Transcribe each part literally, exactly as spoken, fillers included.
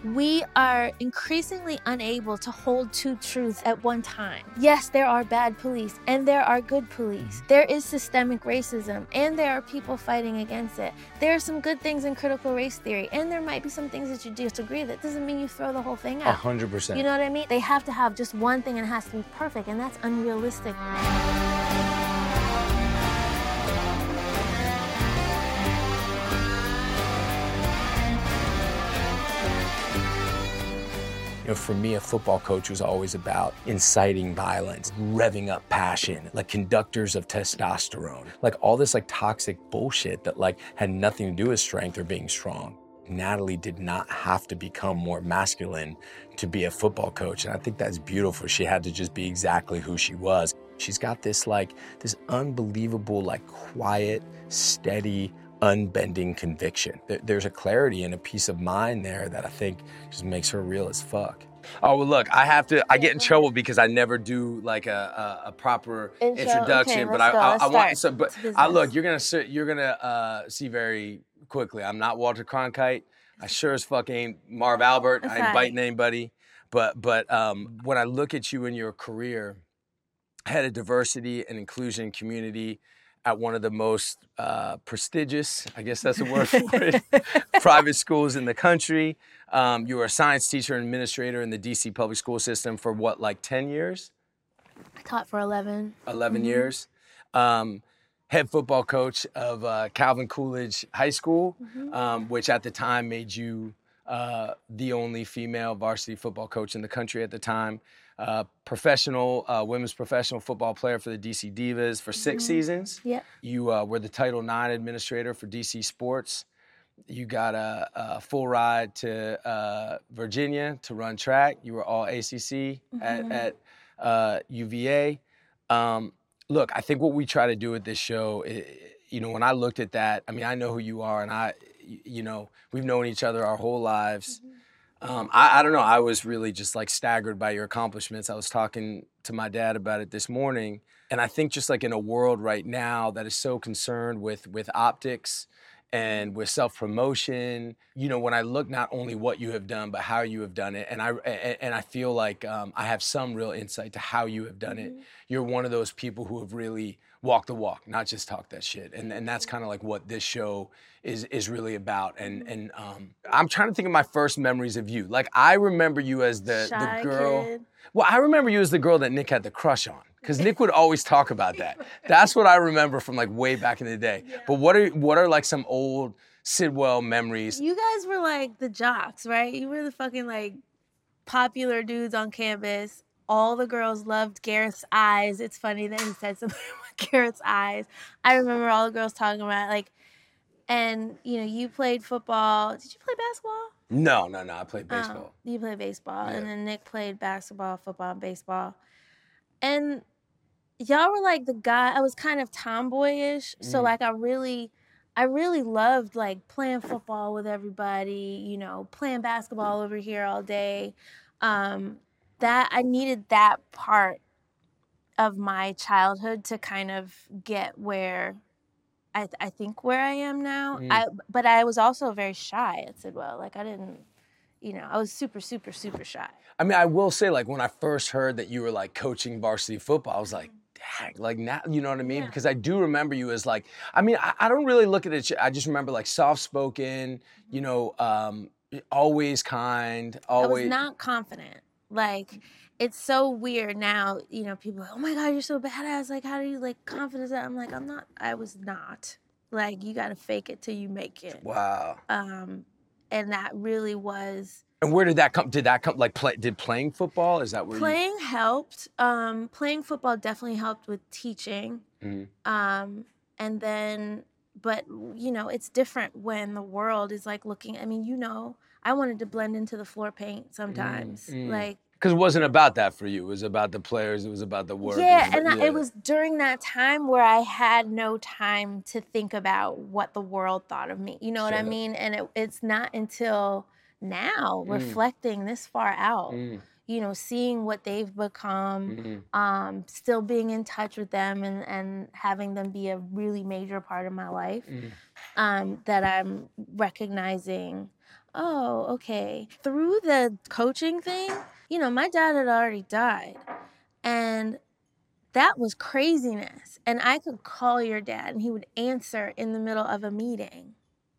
We are increasingly unable to hold two truths at one time. Yes, there are bad police and there are good police. There is systemic racism and there are people fighting against it. There are some good things in critical race theory and there might be some things that you disagree with. That doesn't mean you throw the whole thing out. A hundred percent. You know what I mean? They have to have just one thing and it has to be perfect, and that's unrealistic. You know, for me, a football coach was always about inciting violence, revving up passion, like conductors of testosterone, like all this like toxic bullshit that like had nothing to do with strength or being strong. Natalie did not have to become more masculine to be a football coach. And I think that's beautiful. She had to just be exactly who she was. She's got this like, this unbelievable, like quiet, steady, unbending conviction. There's a clarity and a peace of mind there that I think just makes her real as fuck. Oh, well, look, I have to, I get in trouble because I never do like a, a, a proper Intro. introduction, okay, but I, go. I, Let's I want, start. so, but I look, you're going to, you're going to uh, see very quickly. I'm not Walter Cronkite. I sure as fuck ain't Marv Albert. That's I ain't right. biting anybody. But, but um, when I look at you in your career, head of diversity and inclusion community at one of the most uh, prestigious, I guess that's a word for it, private schools in the country. Um, you were a science teacher and administrator in the D C public school system for what, like ten years? I taught for eleven. eleven Mm-hmm. years. Um, head football coach of uh, Calvin Coolidge High School, Mm-hmm. um, which at the time made you uh, the only female varsity football coach in the country at the time. Uh, professional, uh, women's professional football player for the D C Divas for six Mm-hmm. seasons. Yeah. You uh, were the Title nine administrator for D C Sports. You got a, a full ride to uh, Virginia to run track. You were all A C C Mm-hmm. at, at uh, U V A. Um, look, I think what we try to do with this show, is, you know, when I looked at that, I mean, I know who you are, and I, you know, we've known each other our whole lives. Mm-hmm. Um, I, I don't know. I was really just like staggered by your accomplishments. I was talking to my dad about it this morning. And I think just like in a world right now that is so concerned with, with optics and with self-promotion, you know, when I look not only what you have done, but how you have done it. And I, and I feel like um, I have some real insight to how you have done Mm-hmm. it. You're one of those people who have really walked the walk, not just talk that shit. And and that's kind of like what this show is is really about. And and um, I'm trying to think of my first memories of you. Like I remember you as the, Shy the girl. kid. Well, I remember you as the girl that Nick had the crush on. Because Nick would always talk about that. That's what I remember from like way back in the day. Yeah. But what are what are like some old Sidwell memories? You guys were like the jocks, right? You were the fucking like popular dudes on campus. All the girls loved Garrett's eyes. It's funny that he said something about Garrett's eyes. I remember all the girls talking about it, like, and you know, you played football. Did you play basketball? No, no, no. I played baseball. Oh, you played baseball, Yeah. and then Nick played basketball, football, and baseball. And y'all were like the guy. I was kind of tomboyish, so Mm. like I really, I really loved like playing football with everybody. You know, playing basketball over here all day. Um, that I needed that part of my childhood to kind of get where I, th- I think where I am now. Mm. I but I was also very shy at Sidwell. Like I didn't, you know, I was super, super, super shy. I mean, I will say, like, when I first heard that you were, like, coaching varsity football, I was like, dang, like, now, you know what I mean? Yeah. Because I do remember you as, like, I mean, I, I don't really look at it, I just remember, like, soft-spoken, you know, um, always kind, always. I was not confident. Like, it's so weird now, you know, people are like, oh my God, you're so badass. Like, how do you, like, confidence that? I'm like, I'm not, I was not. Like, you got to fake it till you make it. Wow. Um, and that really was. And where did that come? Did that come, like, play, did playing football, is that where Playing you? helped. Um, playing football definitely helped with teaching. Mm-hmm. Um, and then, but, you know, it's different when the world is, like, looking, I mean, you know, I wanted to blend into the floor paint sometimes. Mm-hmm. Like, because it wasn't about that for you. It was about the players. It was about the work. yeah, it was, and about, I, it was during that time where I had no time to think about what the world thought of me. You know what I Shut up. mean? And it, it's not until now, Mm. reflecting this far out, Mm. you know, seeing what they've become, Mm-hmm. um, still being in touch with them and, and having them be a really major part of my life, Mm. um, that I'm recognizing oh, okay. Through the coaching thing, you know, my dad had already died. And that was craziness. And I could call your dad and he would answer in the middle of a meeting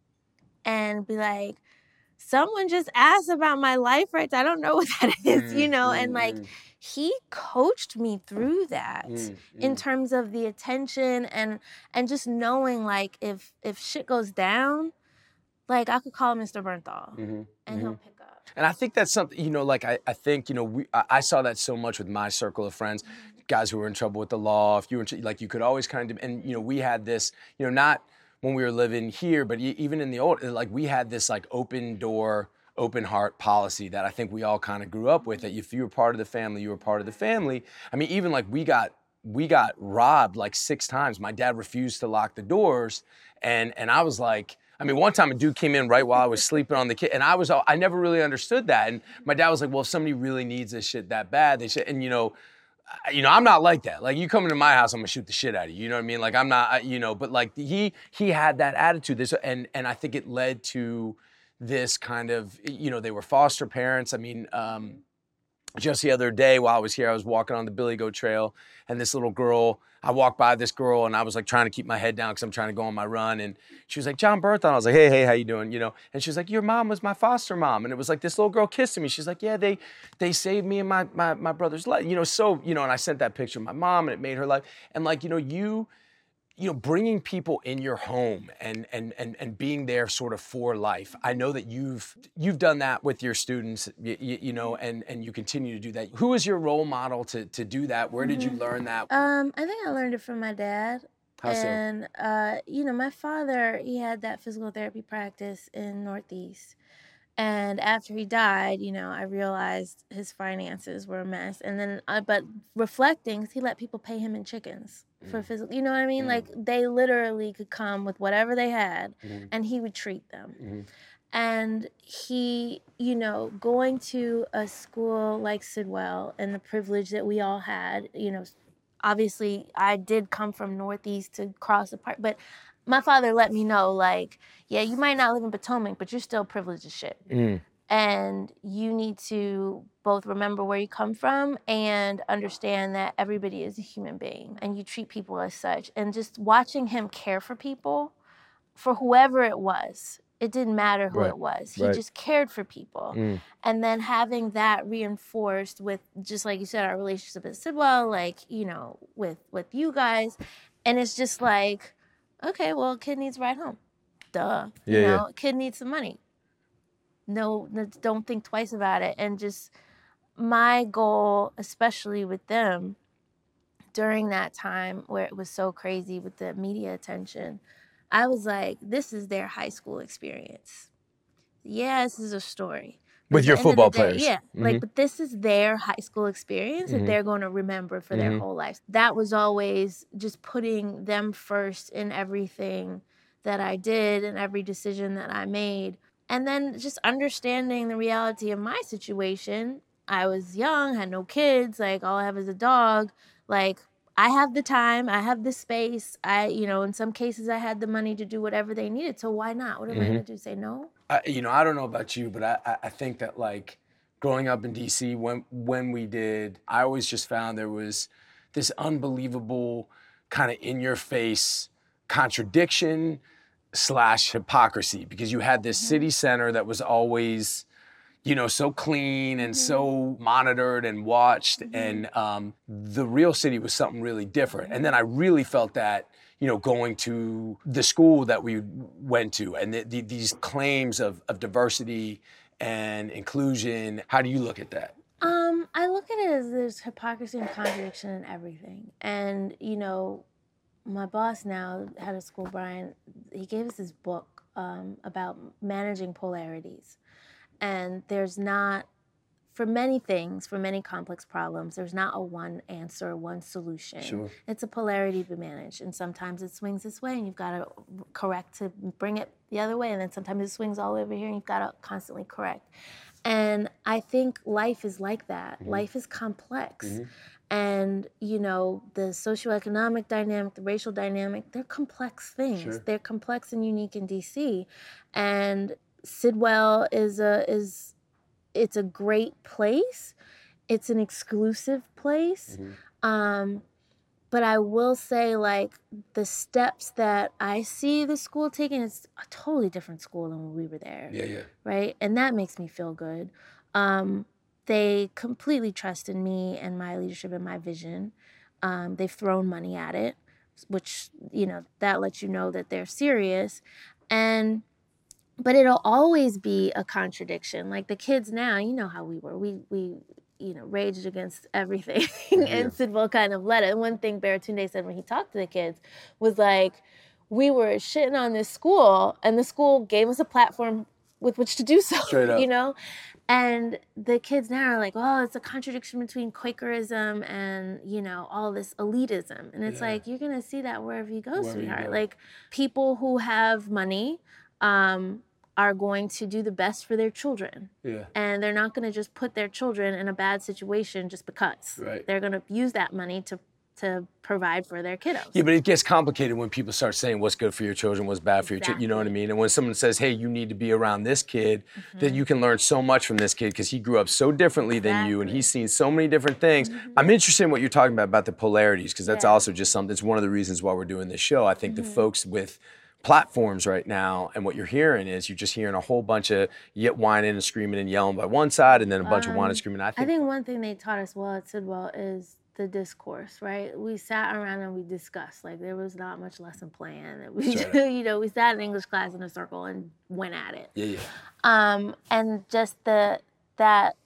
and be like, someone just asked about my life rights. I don't know what that is, Mm, you know? mm, And like, mm. he coached me through that Mm, in mm. terms of the attention and and just knowing like if if shit goes down, like I could call Mister Bernthal Mm-hmm, and he'll pick up. And I think that's something, you know, like I, I think, you know, we, I, I saw that so much with my circle of friends, guys who were in trouble with the law. If you were in, like, you could always kind of, and, you know, we had this, you know, not when we were living here, but e- even in the old, like we had this like open door, open heart policy that I think we all kind of grew up with, that if you were part of the family, you were part of the family. I mean, even like we got, we got robbed like six times. My dad refused to lock the doors. And, and I was like, I mean, one time a dude came in right while I was sleeping on the kid, and I was, I never really understood that. And my dad was like, well, if somebody really needs this shit that bad, they should, and you know, I- you know, I'm not like that. Like, you come into my house, I'm gonna shoot the shit out of you. You know what I mean? Like, I'm not, I- you know, but like he, he had that attitude. This, and, and I think it led to this kind of, you know, they were foster parents. I mean, um, just the other day while I was here, I was walking on the Billy Goat Trail, and this little girl, I walked by this girl, and I was like trying to keep my head down because I'm trying to go on my run, and she was like, John Berthon. I was like, hey, hey, how you doing? You know, and she was like, your mom was my foster mom, and it was like this little girl kissing me. She's like, yeah, they they saved me and my my my brother's life, you know. So, you know, and I sent that picture of my mom, and it made her life, and like, you know, you. you know, bringing people in your home and and and and being there sort of for life. I know that you've you've done that with your students, you, you know, and and you continue to do that. Who is your role model to to do that? Where did you learn that? Um, I think I learned it from my dad. How so? And uh, you know, my father, he had that physical therapy practice in Northeast. And after he died, you know, I realized his finances were a mess. And then, uh, but reflecting, he let people pay him in chickens for physical, you know what I mean? Mm. Like, they literally could come with whatever they had, Mhm. and he would treat them. Mhm. And he, you know, going to a school like Sidwell and the privilege that we all had, you know, obviously I did come from Northeast to cross the park, but my father let me know, like, yeah, you might not live in Potomac, but you're still privileged as shit. Mm. And you need to both remember where you come from and understand that everybody is a human being and you treat people as such. And just watching him care for people, for whoever it was, it didn't matter who Right. it was. He Right. just cared for people. Mm. And then having that reinforced with, just like you said, our relationship at Sidwell, like, you know, with, with you guys. And it's just like, okay, well, a kid needs a ride home. Duh. Yeah, you yeah. know, a kid needs some money. No, no, don't think twice about it. And just my goal, especially with them, during that time where it was so crazy with the media attention, I was like, this is their high school experience. Yeah, this is a story. But With at your the end of football the day- players. Yeah, Mhm. like, but this is their high school experience that Mhm. they're going to remember for their Mhm. whole life. That was always just putting them first in everything that I did and every decision that I made. And then just understanding the reality of my situation. I was young, had no kids, like all I have is a dog. Like, I have the time, I have the space. I, you know, in some cases I had the money to do whatever they needed. So why not? What am I Mhm. going to do? Say no? I, you know, I don't know about you, but I, I- I think that like growing up in D C, when when we did, I always just found there was this unbelievable kind of in your face contradiction slash hypocrisy, because you had this city center that was always, you know, so clean and so monitored and watched, and um, the real city was something really different. And then I really felt that, you know, going to the school that we went to, and the, the, these claims of, of diversity and inclusion. How do you look at that? Um, I look at it as there's hypocrisy and contradiction in everything. And, you know, my boss now, head of school, Brian, he gave us this book um, about managing polarities. And there's not, for many things, for many complex problems, there's not a one answer, one solution. Sure. It's a polarity to manage. And sometimes it swings this way and you've got to correct to bring it the other way. And then sometimes it swings all the way over here and you've got to constantly correct. And I think life is like that. Mm-hmm. Life is complex. Mm-hmm. And, you know, the socioeconomic dynamic, the racial dynamic, they're complex things. Sure. They're complex and unique in D C. And Sidwell is a is it's a great place. It's an exclusive place. Mm-hmm. Um, but I will say, like, the steps that I see the school taking, it's a totally different school than when we were there. Yeah, yeah. Right? And that makes me feel good. Um, they completely trust in me and my leadership and my vision. Um, they've thrown money at it, which, you know, that lets you know that they're serious. And but it'll always be a contradiction. Like the kids now, you know how we were. We we you know raged against everything, yeah. And Sidwell kind of led it. And one thing Baratunde said when he talked to the kids was like, we were shitting on this school, and the school gave us a platform with which to do so. Straight up. You know. And the kids now are like, oh, it's a contradiction between Quakerism and, you know, all this elitism. And it's yeah. like, you're going to see that wherever you go, wherever sweetheart. You go. Like, people who have money um, are going to do the best for their children. Yeah. And they're not going to just put their children in a bad situation just because. Right. They're going to use that money to to provide for their kiddos. Yeah, but it gets complicated when people start saying what's good for your children, what's bad for exactly. your children, you know what I mean? And when someone says, hey, you need to be around this kid, mm-hmm. that you can learn so much from this kid because he grew up so differently exactly. than you and he's seen so many different things. Mm-hmm. I'm interested in what you're talking about, about the polarities, because that's yeah. also just something, it's one of the reasons why we're doing this show. I think mm-hmm. the folks with platforms right now, and what you're hearing is you're just hearing a whole bunch of yet whining and screaming and yelling by one side, and then a bunch um, of whining and screaming. I think, I think one thing they taught us well at Sidwell is the discourse, right? We sat around and we discussed. Like, there was not much lesson plan that we do. You know, we sat in English class in a circle and went at it. Yeah, yeah. Um, and just the that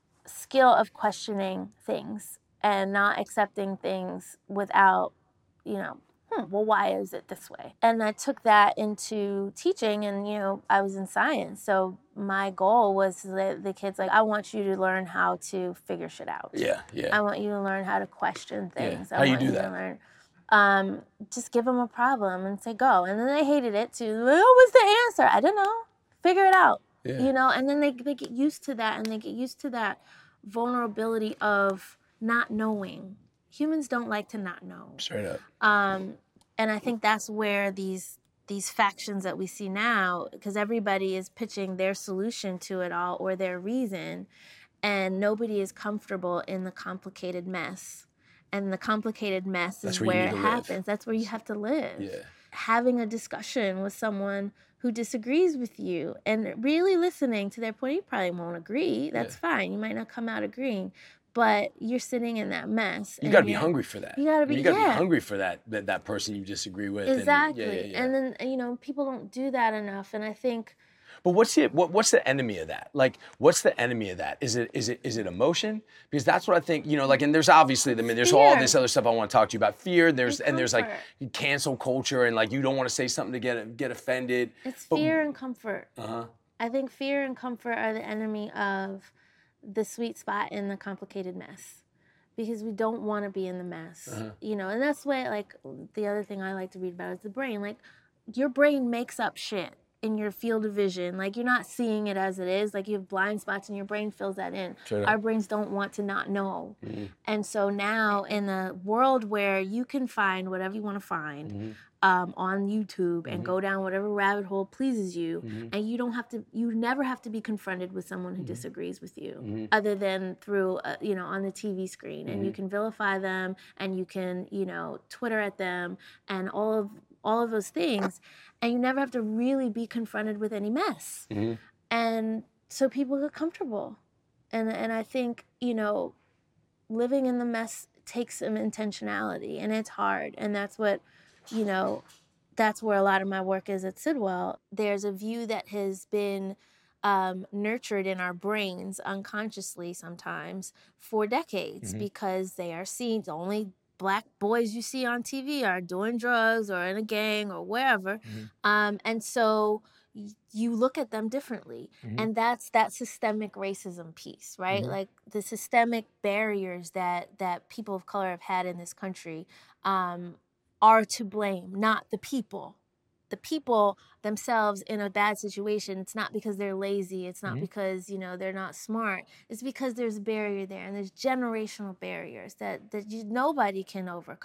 skill of questioning things and not accepting things without, you know, hmm, well, why is it this way? And I took that into teaching, and, you know, I was in science. So my goal was that the kids, like, I want you to learn how to figure shit out. Yeah, yeah. I want you to learn how to question things. Yeah. I how you want do you that? To learn, um, just give them a problem and say, go. And then they hated it too. What was the answer? I don't know. Figure it out. Yeah. You know, and then they, they get used to that, and they get used to that vulnerability of not knowing. Humans don't like to not know. Straight up. Um, and I think that's where these these factions that we see now, because everybody is pitching their solution to it all or their reason, and nobody is comfortable in the complicated mess. And the complicated mess that's is where, where it happens. Live. That's where you have to live. Yeah. Having a discussion with someone who disagrees with you and really listening to their point. You probably won't agree. That's yeah. fine. You might not come out agreeing. But you're sitting in that mess. You got to be hungry for that. You got to be, you got to yeah. be hungry for that, that that person you disagree with. Exactly. And, yeah, yeah, yeah. and then, you know, people don't do that enough. And I think... But what's the what, what's the enemy of that? Like, what's the enemy of that? Is it is it is it emotion? Because that's what I think. You know, like, and there's obviously, I mean, there's fear. All this other stuff I want to talk to you about. Fear. There's and, and there's like cancel culture, and like you don't want to say something to get get offended. It's but, fear and comfort. Uh huh. I think fear and comfort are the enemy of the sweet spot in the complicated mess. Because we don't want to be in the mess, uh-huh. you know, and that's why, like, the other thing I like to read about is the brain. Like, your brain makes up shit in your field of vision. Like, you're not seeing it as it is. Like, you have blind spots and your brain fills that in. Sure. Our brains don't want to not know. Mm-hmm. And so now, in a world where you can find whatever you want to find, mm-hmm. um, on YouTube and mm-hmm. go down whatever rabbit hole pleases you, mm-hmm. and you don't have to, you never have to be confronted with someone who mm-hmm. disagrees with you, mm-hmm. other than through, uh, you know, on the T V screen, mm-hmm. and you can vilify them, and you can, you know, Twitter at them, and all of all of those things, and you never have to really be confronted with any mess, mm-hmm. and so people get comfortable, and and I think, you know, living in the mess takes some intentionality, and it's hard, and that's what. You know, that's where a lot of my work is at Sidwell. There's a view that has been um, nurtured in our brains unconsciously sometimes for decades, mm-hmm. because they are seen. The only black boys you see on T V are doing drugs or in a gang or wherever. Mm-hmm. Um, and so you look at them differently. Mm-hmm. And that's that systemic racism piece, right? Mm-hmm. Like the systemic barriers that, that people of color have had in this country um, are to blame, not the people. The people themselves in a bad situation, it's not because they're lazy, it's not mm-hmm. because, you know, they're not smart. It's because there's a barrier there, and there's generational barriers that, that you, nobody can overcome.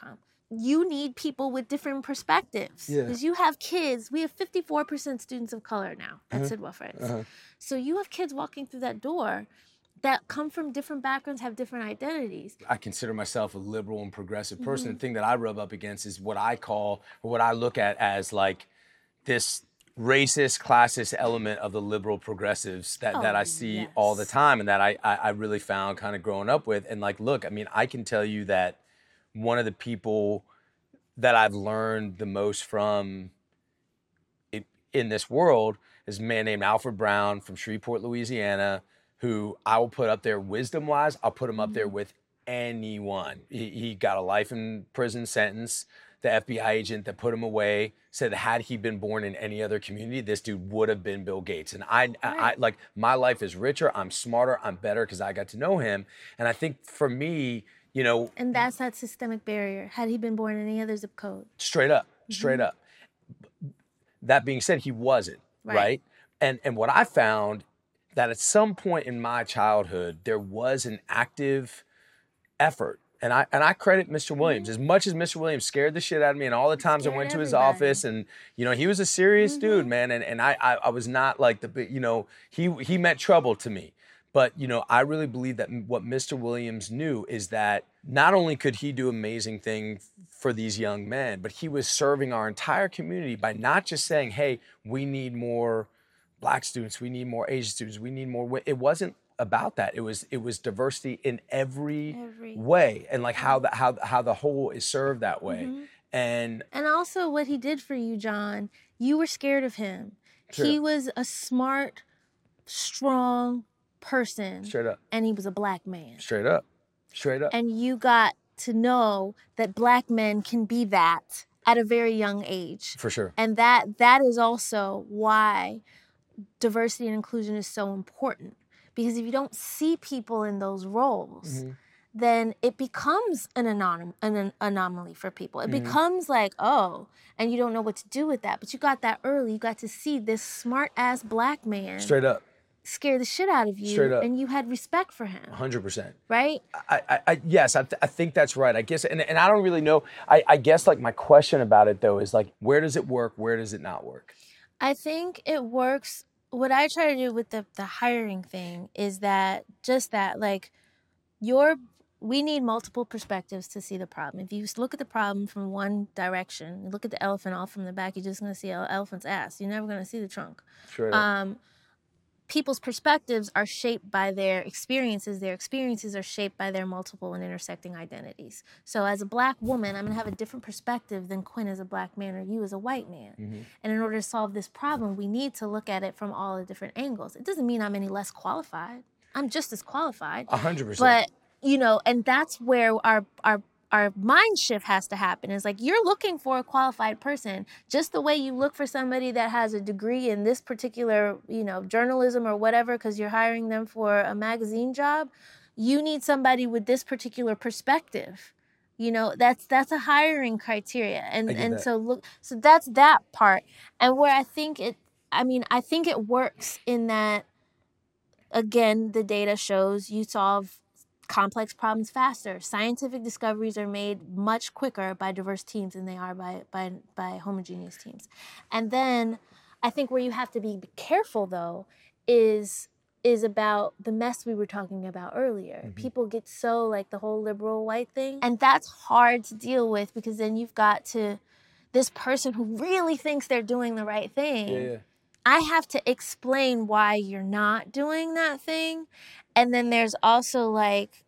you need people with different perspectives. Yeah. Because you have kids. We have fifty-four percent students of color now at Uh-huh. Sidwell Friends. Uh-huh. So you have kids walking through that door that come from different backgrounds, have different identities. I consider myself a liberal and progressive person. Mm-hmm. The thing that I rub up against is what I call, or what I look at as like this racist, classist element of the liberal progressives that, oh, that I see yes. all the time, and that I, I, I really found kind of growing up with. And like, look, I mean, I can tell you that one of the people that I've learned the most from it, in this world is a man named Alfred Brown from Shreveport, Louisiana, who I will put up there wisdom-wise. I'll put him up there with anyone. He, he got a life in prison sentence. The F B I agent that put him away said had he been born in any other community, this dude would have been Bill Gates. And I, right. I, I like, my life is richer, I'm smarter, I'm better because I got to know him. And I think for me, you know. And that's that systemic barrier. Had he been born in any other zip code. Straight up, straight mm-hmm. up. That being said, he wasn't, right? right? And and what I found that at some point in my childhood, there was an active effort. And I and I credit Mister Williams. As much as Mister Williams scared the shit out of me, and all the times I went to his office, and you know, he was a serious mm-hmm. dude, man. And and I, I I was not like the, you know, he he meant trouble to me. But you know, I really believe that what Mister Williams knew is that not only could he do amazing things for these young men, but he was serving our entire community by not just saying, hey, we need more Black students, we need more Asian students, we need more. It wasn't about that. It was it was diversity in every, every. way, and like how the how how the whole is served that way. Mm-hmm. And and also what he did for you, John. You were scared of him. True. He was a smart, strong person. Straight up. And he was a Black man. Straight up. Straight up. And you got to know that Black men can be that at a very young age. For sure. And that that is also why diversity and inclusion is so important. Because if you don't see people in those roles, mm-hmm. then it becomes an, anom- an anomaly for people. It mm-hmm. becomes like, oh, and you don't know what to do with that. But you got that early. You got to see this smart-ass Black man. Straight up. Scare the shit out of you. Straight up. And you had respect for him. one hundred percent. Right? I, I, I yes, I, th- I think that's right. I guess, and, and I don't really know. I, I guess like my question about it though is like, where does it work? Where does it not work? I think it works. What I try to do with the, the hiring thing is that just that, like, your we need multiple perspectives to see the problem. If you look at the problem from one direction, you look at the elephant all from the back, you're just going to see an elephant's ass. You're never going to see the trunk. Sure. Um, people's perspectives are shaped by their experiences. Their experiences are shaped by their multiple and intersecting identities. So as a Black woman, I'm going to have a different perspective than Quinn as a Black man or you as a white man. Mm-hmm. And in order to solve this problem, we need to look at it from all the different angles. It doesn't mean I'm any less qualified. I'm just as qualified. A hundred percent. But, you know, and that's where our, our, our mind shift has to happen. It's like you're looking for a qualified person just the way you look for somebody that has a degree in this particular, you know, journalism or whatever, because you're hiring them for a magazine job. You need somebody with this particular perspective. You know, that's that's a hiring criteria. And and that. so look, so that's that part. And where I think it, I mean, I think it works in that, again, the data shows you solve complex problems faster. Scientific discoveries are made much quicker by diverse teams than they are by, by, by homogeneous teams. And then I think where you have to be careful, though, is is about the mess we were talking about earlier. Mm-hmm. People get so, like, the whole liberal white thing. And that's hard to deal with because then you've got to, this person who really thinks they're doing the right thing, yeah, yeah. I have to explain why you're not doing that thing. And then there's also, like,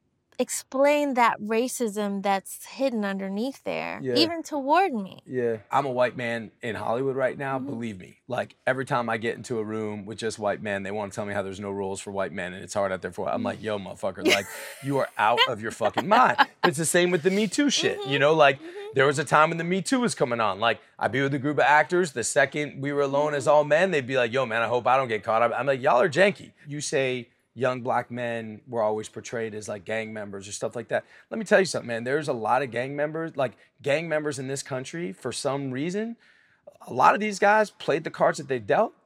explain that racism that's hidden underneath there, yeah. even toward me. Yeah. I'm a white man in Hollywood right now, mm-hmm. believe me. Like, every time I get into a room with just white men, they want to tell me how there's no rules for white men and it's hard out there for I'm like, yo, motherfucker, like, you are out of your fucking mind. But it's the same with the Me Too shit, mm-hmm. you know? Like, mm-hmm. there was a time when the Me Too was coming on. Like, I'd be with a group of actors. The second we were alone mm-hmm. as all men, they'd be like, yo, man, I hope I don't get caught up. I'm like, y'all are janky. You say young Black men were always portrayed as like gang members or stuff like that. Let me tell you something, man. There's a lot of gang members, like gang members in this country, for some reason, a lot of these guys played the cards that they dealt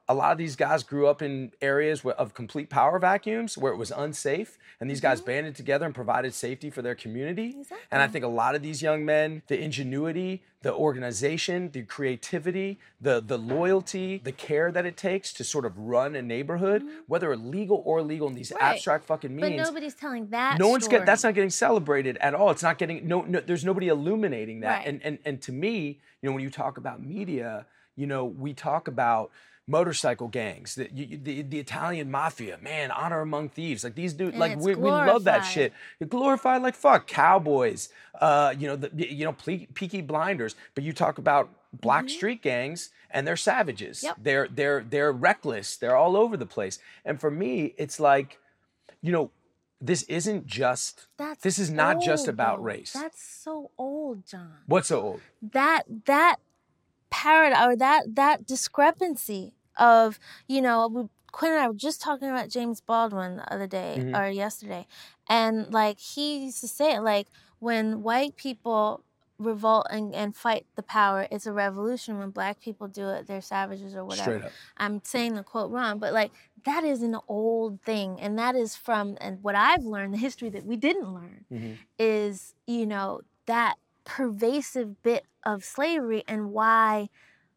a lot of these guys grew up in areas of complete power vacuums where it was unsafe, and these mm-hmm. guys banded together and provided safety for their community. Exactly. And I think a lot of these young men, the ingenuity, the organization, the creativity, the the loyalty, the care that it takes to sort of run a neighborhood, mm-hmm. whether illegal or legal in these right. abstract fucking means. But nobody's telling that No one's story. get that's not getting celebrated at all. It's not getting no, no there's nobody illuminating that. Right. And and and to me, you know, when you talk about media, you know, we talk about motorcycle gangs, the, you, the the Italian mafia, man, honor among thieves. Like these dudes, like we, we love that shit. You're glorified like fuck. Cowboys, uh, you know, the you know, Peaky Blinders. But you talk about black mm-hmm. street gangs, and they're savages. Yep. They're they're they're reckless. They're all over the place. And for me, it's like, you know, this isn't just. That's this is not old, just about though. race. That's so old, John. What's so old? That that. Paradigm or that that discrepancy of, you know, we, Quinn and I were just talking about James Baldwin the other day mm-hmm. or yesterday, and like he used to say it, like when white people revolt and, and fight the power, it's a revolution. When black people do it, they're savages or whatever. Straight up. I'm saying the quote wrong, but like that is an old thing, and that is from and what I've learned, the history that we didn't learn mm-hmm. is, you know, that pervasive bit of slavery and why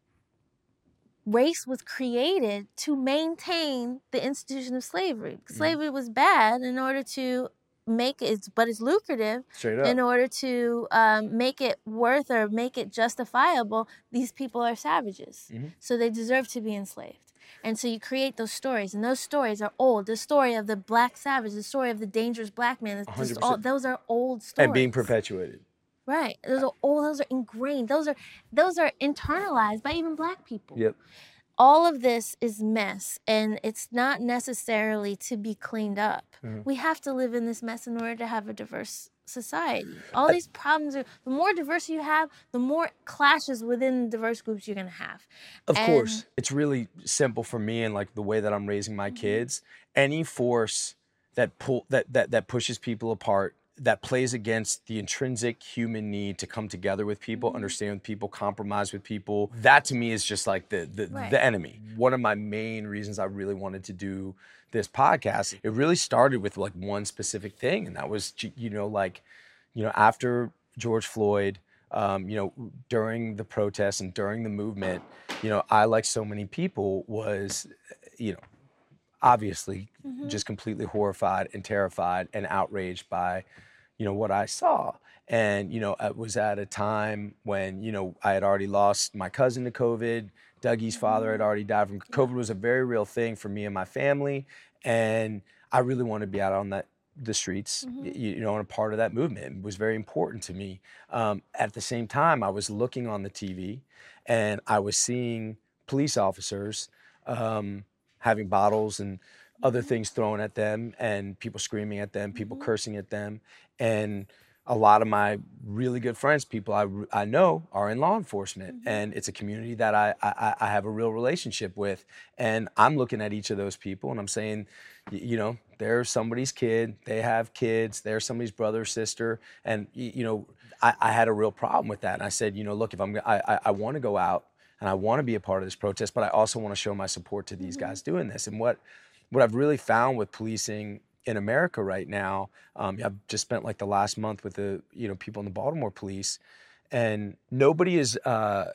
race was created to maintain the institution of slavery. Mm. Slavery was bad in order to make it, but it's lucrative. Straight up. In order to um, make it worth or make it justifiable, these people are savages. Mm-hmm. So they deserve to be enslaved. And so you create those stories, and those stories are old. The story of the black savage, the story of the dangerous black man, all, those are old stories. And being perpetuated. Right. Those are old, those are ingrained. Those are those are internalized by even black people. Yep. All of this is mess, and it's not necessarily to be cleaned up. Mm-hmm. We have to live in this mess in order to have a diverse society. All these problems are, the more diverse you have, the more clashes within diverse groups you're going to have. Of and, course. It's really simple for me and like the way that I'm raising my mm-hmm. kids. Any force that pull that that that pushes people apart, that plays against the intrinsic human need to come together with people, mm-hmm. understand with people, compromise with people. That to me is just like the the, right. the enemy. One of my main reasons I really wanted to do this podcast, it really started with like one specific thing. And that was, you know, like, you know, after George Floyd, um, you know, during the protests and during the movement, you know, I, like so many people, was, you know, obviously mm-hmm. just completely horrified and terrified and outraged by, you know, what I saw. And, you know, it was at a time when, you know, I had already lost my cousin to COVID. Dougie's mm-hmm. father had already died from COVID. Was a very real thing for me and my family. And I really wanted to be out on that the streets, mm-hmm. you, you know, and a part of that movement. It was very important to me. Um, at the same time, I was looking on the T V and I was seeing police officers um, having bottles and other things thrown at them, and people screaming at them, people mm-hmm. cursing at them. And a lot of my really good friends, people I, I know, are in law enforcement. Mm-hmm. And it's a community that I, I, I have a real relationship with. And I'm looking at each of those people and I'm saying, you know, they're somebody's kid, they have kids, they're somebody's brother or sister. And, you know, I, I had a real problem with that. And I said, you know, look, if I'm, I, I, I want to go out and I want to be a part of this protest, but I also want to show my support to these mm-hmm. guys doing this. And what, what I've really found with policing in America right now, um, I've just spent like the last month with the, you know, people in the Baltimore police, and nobody is uh,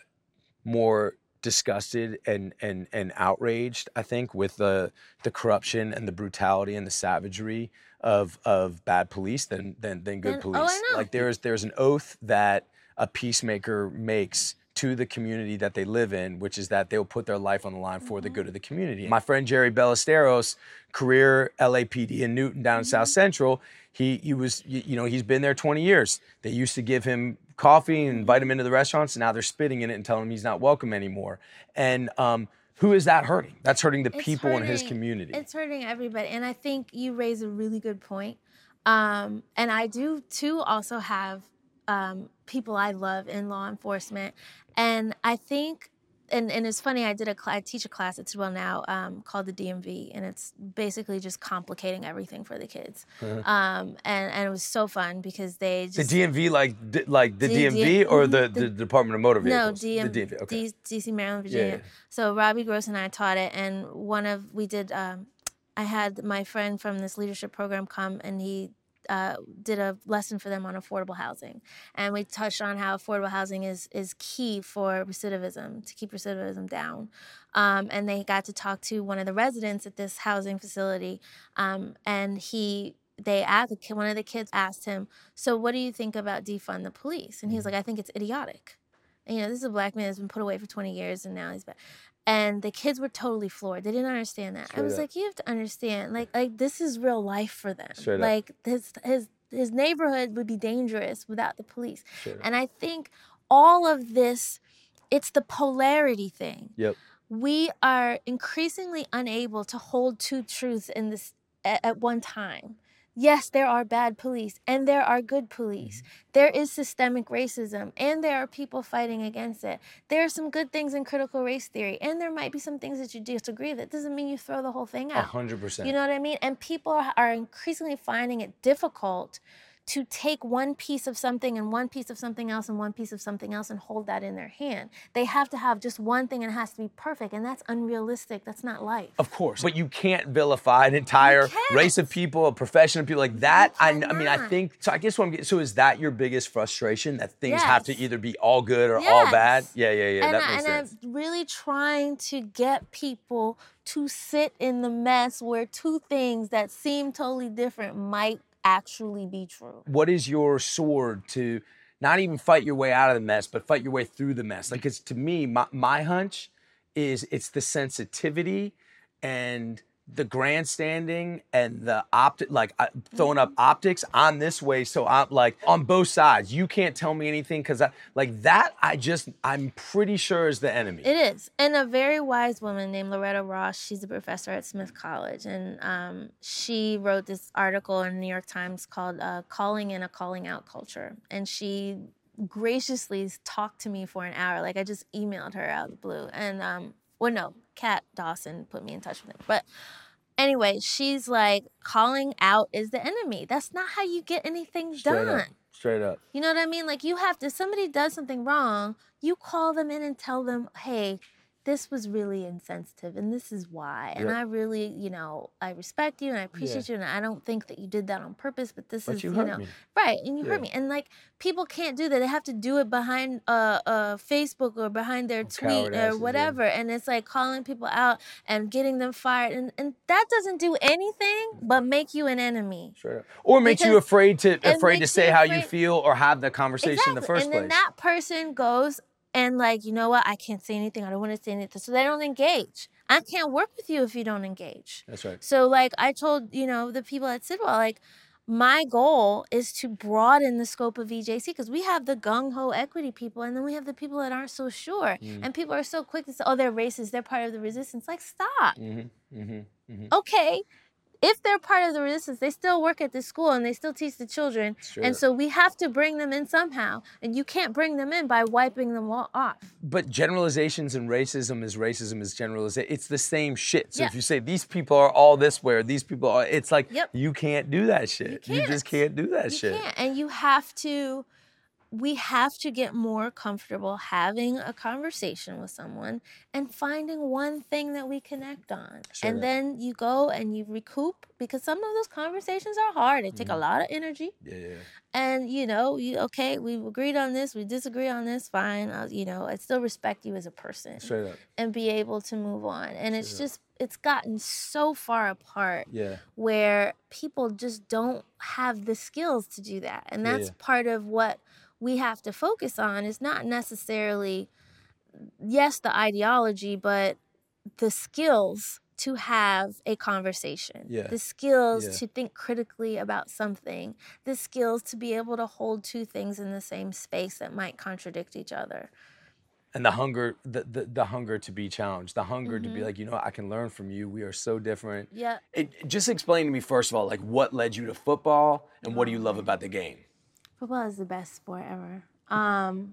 more disgusted and and and outraged, I think, with the the corruption and the brutality and the savagery of of bad police than than than good and, police. Oh, I know. Like there's there's an oath that a peacemaker makes to the community that they live in, which is that they'll put their life on the line for mm-hmm. the good of the community. My friend Jerry Ballesteros, career L A P D in Newton down in mm-hmm. South Central, he he was, you know, he's been there twenty years. They used to give him coffee and invite him into the restaurants, and now they're spitting in it and telling him he's not welcome anymore. And um, who is that hurting? That's hurting the it's people hurting, in his community. It's hurting everybody. And I think you raise a really good point. Um, and I do, too, also have um, people I love in law enforcement. And I think and, and it's funny, I did a cl- I teach a class at Tidwell now um, called the D M V, and it's basically just complicating everything for the kids. Uh-huh. Um, and, and it was so fun because they just... The D M V, like d- like the D- D M V or the, the, the Department of Motor Vehicles? No, D M, the D M V, okay. D, D C, Maryland, Virginia. Yeah, yeah. So Robbie Gross and I taught it, and one of, we did, um, I had my friend from this leadership program come, and he Uh, did a lesson for them on affordable housing. And we touched on how affordable housing is is key for recidivism, to keep recidivism down. Um, and they got to talk to one of the residents at this housing facility. Um, and he, they asked, one of the kids asked him, so what do you think about defund the police? And he was like, I think it's idiotic. And, you know, this is a black man that's been put away for twenty years and now he's back. And the kids were totally floored. They didn't understand that. Straight I was up. like, you have to understand, like, like this is real life for them. Straight like up. his his his neighborhood would be dangerous without the police. And I think all of this, it's the polarity thing. Yep. We are increasingly unable to hold two truths in this at, at one time. Yes, there are bad police and there are good police. Mm-hmm. There is systemic racism and there are people fighting against it. There are some good things in critical race theory and there might be some things that you disagree with. That doesn't mean you throw the whole thing out. A hundred percent. You know what I mean? And people are, are increasingly finding it difficult to take one piece of something and one piece of something else and one piece of something else and hold that in their hand. They have to have just one thing and it has to be perfect, and that's unrealistic. That's not life. Of course. But you can't vilify an entire race of people, a profession of people like that. I, I mean, I think, so I guess what I'm getting, so is that your biggest frustration, that things yes. have to either be all good or yes. all bad? Yeah, yeah, yeah, and that I, makes and sense. I'm really trying to get people to sit in the mess where two things that seem totally different might actually be true. What is your sword to not even fight your way out of the mess, but fight your way through the mess? Like, it's, to me, my, my hunch is it's the sensitivity and the grandstanding and the optic, like uh, throwing up optics on this way. So I'm like on both sides. You can't tell me anything because I like that. I just, I'm pretty sure is the enemy. It is. And a very wise woman named Loretta Ross, she's a professor at Smith College. And um, she wrote this article in the New York Times called uh, Calling in a Calling Out Culture. And she graciously talked to me for an hour. Like, I just emailed her out of the blue. And, um, well, no, Kat Dawson put me in touch with her. But anyway, she's like, calling out is the enemy. That's not how you get anything Straight done. Up. Straight up. You know what I mean? Like, you have to, if somebody does something wrong, you call them in and tell them, hey, this was really insensitive and this is why. And yep. I really, you know, I respect you and I appreciate yeah. you and I don't think that you did that on purpose, but this but is, you, you hurt know, me. right. And you yeah. hurt me. And like, people can't do that. They have to do it behind uh, uh, Facebook or behind their oh, tweet or whatever. Yeah. And it's like calling people out and getting them fired. And, and that doesn't do anything but make you an enemy. Sure. Or make because, you afraid to afraid to say how afraid. you feel or have the conversation exactly. in the first and place. And then that person goes, and like, you know what? I can't say anything. I don't want to say anything. So they don't engage. I can't work with you if you don't engage. That's right. So like I told, you know, the people at Tidwell, like my goal is to broaden the scope of E J C because we have the gung-ho equity people and then we have the people that aren't so sure. Mm. And people are so quick to say, oh, they're racist. They're part of the resistance. Like, stop. Mm-hmm. Mm-hmm. Mm-hmm. Okay. If they're part of the resistance, they still work at the school and they still teach the children. Sure. And so we have to bring them in somehow. And you can't bring them in by wiping them all off. But generalizations and racism is racism is generalization. It's the same shit. So yeah. if you say these people are all this way or these people are, it's like, yep. you can't do that shit. You, you just can't do that you shit. Can't. And you have to... we have to get more comfortable having a conversation with someone and finding one thing that we connect on. Sure. And then you go and you recoup because some of those conversations are hard. They take mm. a lot of energy. Yeah, yeah. And, you know, you okay, we've agreed on this, we disagree on this, fine. I'll, you know, I still respect you as a person. Straight up. And be able to move on. And Straight it's up. just, it's gotten so far apart yeah. where people just don't have the skills to do that. And that's yeah, yeah. part of what we have to focus on is not necessarily, yes, the ideology, but the skills to have a conversation, yeah. the skills yeah. to think critically about something, the skills to be able to hold two things in the same space that might contradict each other. And the hunger, the, the, the hunger to be challenged, the hunger mm-hmm. to be like, you know, I can learn from you. We are so different. Yeah. It, just explain to me, first of all, like what led you to football and what do you love about the game? Football is the best sport ever. Um,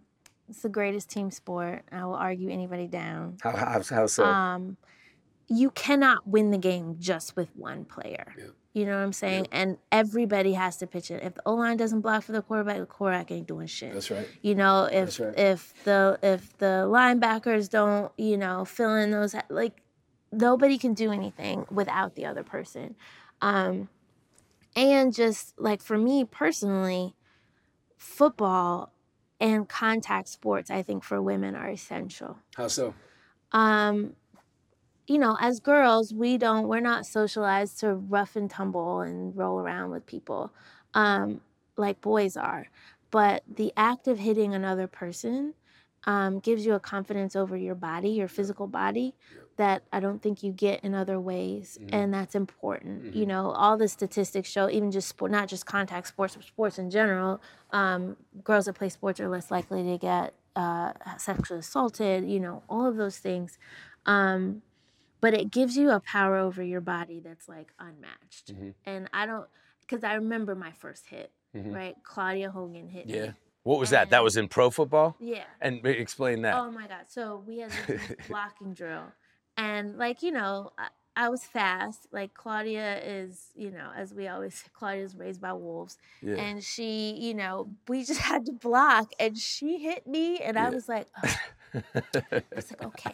It's the greatest team sport. I will argue anybody down. How how, how so? Um, you cannot win the game just with one player. Yeah. You know what I'm saying? Yeah. And everybody has to pitch it. If the O-line doesn't block for the quarterback, the quarterback ain't doing shit. That's right. You know, if That's right. if the if the linebackers don't, you know, fill in those, like, nobody can do anything without the other person. Um, and just like for me personally, football and contact sports, I think for women are essential. How so? Um, you know, as girls, we don't, we're not socialized to rough and tumble and roll around with people um, like boys are. But the act of hitting another person um, gives you a confidence over your body, your physical body, that I don't think you get in other ways. Mm-hmm. And that's important. Mm-hmm. You know, all the statistics show, even just sport, not just contact sports, but sports in general, um, girls that play sports are less likely to get uh, sexually assaulted, you know, all of those things. Um, But it gives you a power over your body that's like unmatched. Mm-hmm. And I don't, because I remember my first hit, mm-hmm. right? Claudia Hogan hit yeah. me. Yeah. What was and, that? That was in pro football? Yeah. And explain that. Oh my God. So we had this blocking drill. And like, you know, I, I was fast. Like Claudia is, you know, as we always say, Claudia's raised by wolves. Yeah. And she, you know, we just had to block and she hit me. And yeah. I was like, oh. I was like, okay.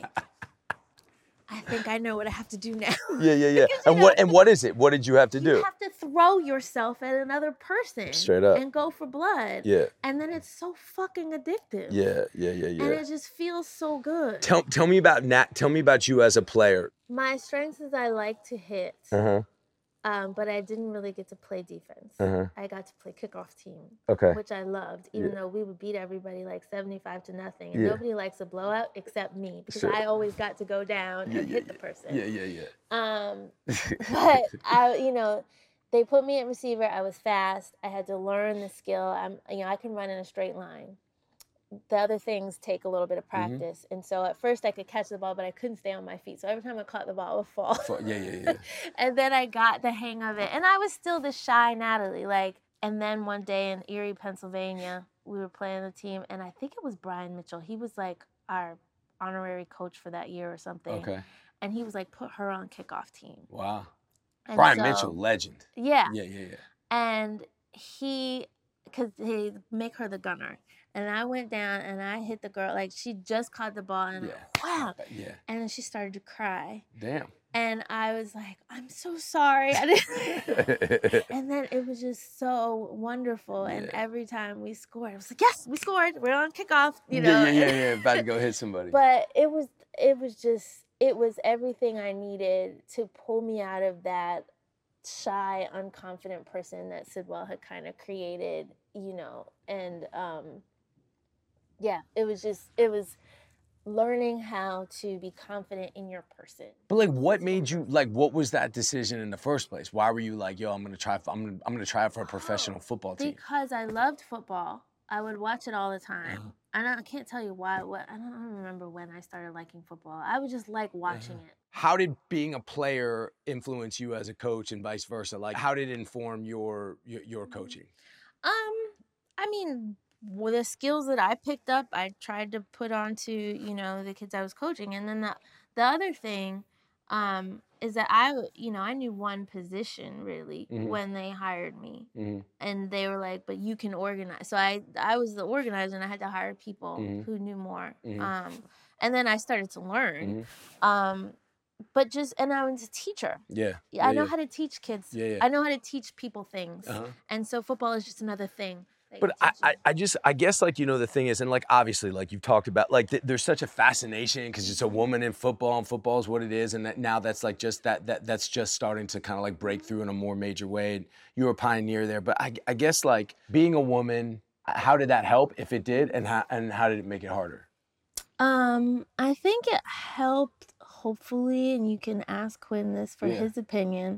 I think I know what I have to do now. Yeah, yeah, yeah. Because, and know, what and what is it? What did you have to you do? You have to throw yourself at another person. Straight up. And go for blood. Yeah. And then it's so fucking addictive. Yeah, yeah, yeah, yeah. And it just feels so good. Tell tell me about Nat. Tell me about you as a player. My strengths is I like to hit. Uh-huh. Um, but I didn't really get to play defense. Uh-huh. I got to play kickoff team, okay. which I loved, even yeah. though we would beat everybody like seventy-five to nothing. And yeah. nobody likes a blowout except me, because sure. I always got to go down yeah, and yeah, hit the yeah. person. Yeah, yeah, yeah. Um, but, I, you know, they put me at receiver. I was fast. I had to learn the skill. I'm, you know, I can run in a straight line. The other things take a little bit of practice. Mm-hmm. And so at first I could catch the ball, but I couldn't stay on my feet. So every time I caught the ball, I would fall. Yeah, yeah, yeah. And then I got the hang of it. And I was still the shy Natalie. Like, and then one day in Erie, Pennsylvania, we were playing the team. And I think it was Brian Mitchell. He was like our honorary coach for that year or something. Okay. And he was like, put her on kickoff team. Wow. And Brian so, Mitchell, legend. Yeah. Yeah, yeah, yeah. And he, because they make her the gunner. And I went down and I hit the girl, like she just caught the ball and yeah. I, wow. Yeah. And then she started to cry. Damn. And I was like, I'm so sorry. I didn't. And then it was just so wonderful. Yeah. And every time we scored, I was like, yes, we scored. We're on kickoff. You know. Yeah, yeah, yeah, yeah. About to go hit somebody. But it was, it was just, it was everything I needed to pull me out of that shy, unconfident person that Sidwell had kind of created, you know, and, um, yeah, it was just, it was learning how to be confident in your person. But like, what made you, like, what was that decision in the first place? Why were you like, yo, I'm going to try, I'm going to, I'm going to try for a professional football team? Because I loved football. I would watch it all the time. Uh-huh. And I can't tell you why, what, I don't remember when I started liking football. I would just like watching uh-huh. it. How did being a player influence you as a coach and vice versa? Like, how did it inform your, your, your coaching? Um, I mean, well, the skills that I picked up, I tried to put onto, you know, the kids I was coaching. And then the, the other thing um, is that I, you know, I knew one position really mm-hmm. when they hired me. Mm-hmm. And they were like, but you can organize. So I, I was the organizer and I had to hire people mm-hmm. who knew more. Mm-hmm. Um, and then I started to learn. Mm-hmm. Um, but just, and I was a teacher. Yeah. yeah I know yeah. how to teach kids. Yeah, yeah. I know how to teach people things. Uh-huh. And so football is just another thing. But I, I, I just, I guess, like, you know, the thing is, and, like, obviously, like, you've talked about, like, th- there's such a fascination because it's a woman in football, and football is what it is, and that now that's, like, just that, that that's just starting to kind of, like, break through in a more major way, and you were a pioneer there. But I, I guess, like, being a woman, how did that help, if it did, and how, and how did it make it harder? Um, I think it helped, hopefully, and you can ask Quinn this for yeah. his opinion.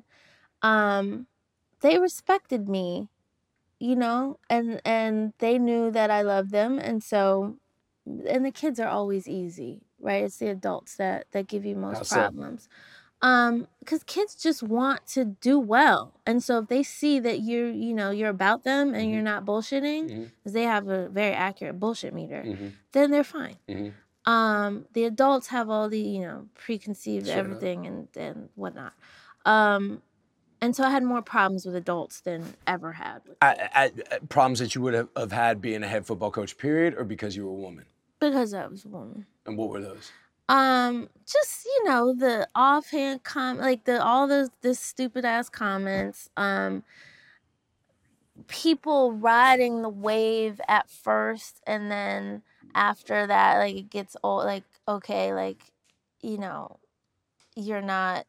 Um, they respected me. You know, and and they knew that I loved them, and so, and the kids are always easy, right? It's the adults that, that give you most That's problems. Um, because kids just want to do well. And so if they see that you're, you know, you're about them and mm-hmm. you're not bullshitting, because mm-hmm. they have a very accurate bullshit meter, mm-hmm. then they're fine. Mm-hmm. Um, the adults have all the, you know, preconceived sure. everything and, and whatnot. Um, and so I had more problems with adults than ever had. With I, I, I, problems that you would have, have had being a head football coach, period, or because you were a woman? Because I was a woman. And what were those? Um, just, you know, the offhand comment, like the, all those, this stupid ass comments, um, people riding the wave at first. And then after that, like it gets old, like, okay, like, you know, you're not,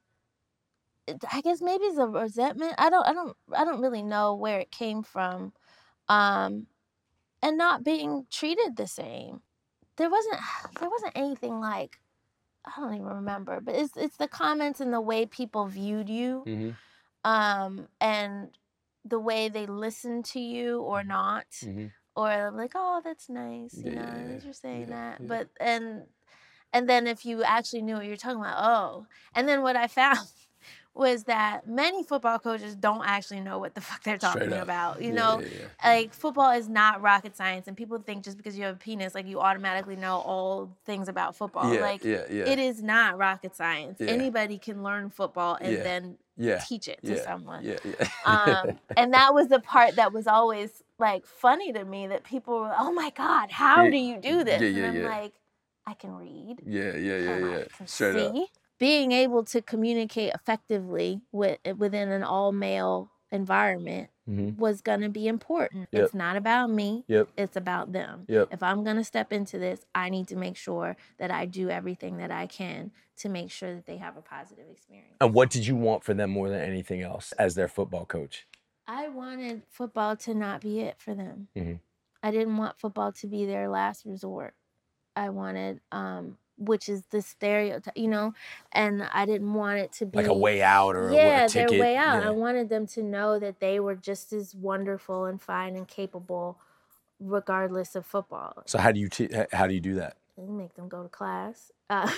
I guess maybe it's a resentment. I don't, I don't, I don't really know where it came from. Um, and not being treated the same. There wasn't, there wasn't anything like, I don't even remember, but it's it's the comments and the way people viewed you, mm-hmm. um, and the way they listened to you or not, mm-hmm. or like, oh, that's nice, you yeah, know, yeah, thanks for saying yeah, that. Yeah. But and and then if you actually knew what you're talking about, oh, and then what I found was that many football coaches don't actually know what the fuck they're talking about. You yeah, know, yeah, yeah. Like football is not rocket science, and people think just because you have a penis, like you automatically know all things about football. Yeah, like yeah, yeah. It is not rocket science. Yeah. Anybody can learn football and yeah. then yeah. teach it to yeah. someone. Yeah, yeah. um, and that was the part that was always like funny to me, that people were, oh my God, how yeah. do you do this? Yeah, yeah, and I'm yeah. like, I can read. Yeah, yeah, yeah, and yeah. I can Straight see. up. Being able to communicate effectively with within an all-male environment mm-hmm. was going to be important. Yep. It's not about me. Yep. It's about them. Yep. If I'm going to step into this, I need to make sure that I do everything that I can to make sure that they have a positive experience. And what did you want for them more than anything else as their football coach? I wanted football to not be it for them. Mm-hmm. I didn't want football to be their last resort. I wanted... um which is the stereotype, you know, and I didn't want it to be... Like a way out or yeah, a ticket. their way out. Yeah. I wanted them to know that they were just as wonderful and fine and capable regardless of football. So how do you t- how do you do that? Make them go to class uh,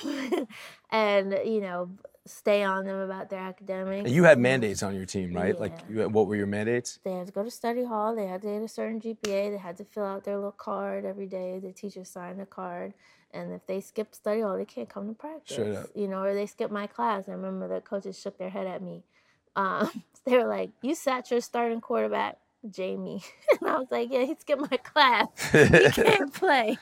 and, you know, stay on them about their academics. You had mandates on your team, right? Yeah. Like, you, what were your mandates? They had to go to study hall. They had to get a certain G P A. They had to fill out their little card every day. The teacher signed the card. And if they skip study hall, they can't come to practice. Straight up. You know, or they skip my class. I remember the coaches shook their head at me. Um, they were like, you sat your starting quarterback, Jamie. And I was like, yeah, he skipped my class. He can't play.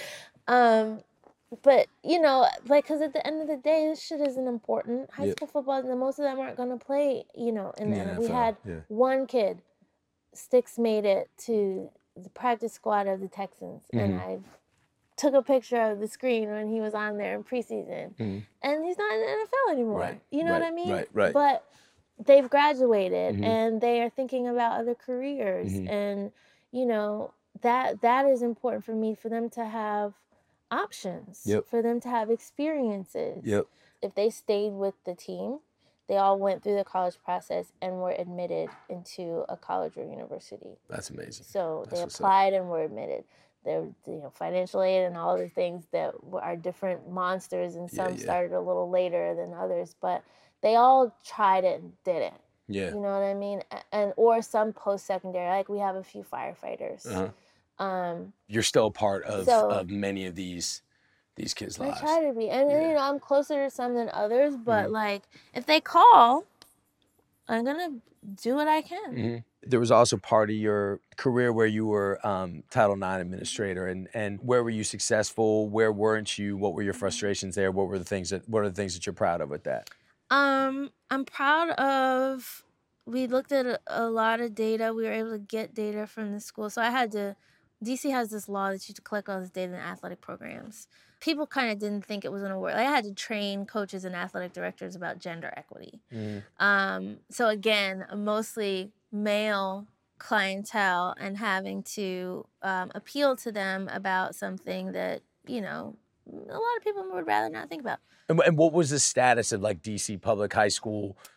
Um, but, you know, like, because at the end of the day, this shit isn't important. High yep. school football, most of them aren't going to play, you know. And yeah, we had yeah. one kid, Sticks made it to the practice squad of the Texans. Mm-hmm. And I took a picture of the screen when he was on there in preseason. Mm-hmm. And he's not in the N F L anymore. Right. You know right. what I mean? Right, right. But they've graduated mm-hmm. and they are thinking about other careers. Mm-hmm. And, you know, that that is important for me, for them to have options, yep. for them to have experiences. Yep. If they stayed with the team, they all went through the college process and were admitted into a college or university. That's amazing. So That's they applied and were admitted. There, you know, financial aid and all the things that are different monsters, and some yeah, yeah. started a little later than others, but they all tried it and did it. Yeah. You know what I mean? And or some post-secondary, like we have a few firefighters. Uh-huh. Um, You're still a part of, so, of many of these these kids' lives. I try to be, and yeah. you know, I'm closer to some than others, but mm-hmm. like if they call, I'm gonna do what I can. Mm-hmm. There was also part of your career where you were um, Title nine administrator, and, and where were you successful? Where weren't you? What were your frustrations there? What were the things that What are the things that you're proud of with that? Um, I'm proud of. We looked at a, a lot of data. We were able to get data from the school. So I had to. D C has this law that you have to collect all this data in athletic programs. People kind of didn't think it was going to work. Like I had to train coaches and athletic directors about gender equity. Mm. Um, so again, mostly male clientele, and having to um, appeal to them about something that, you know, a lot of people would rather not think about. And, and what was the status of like D C public high school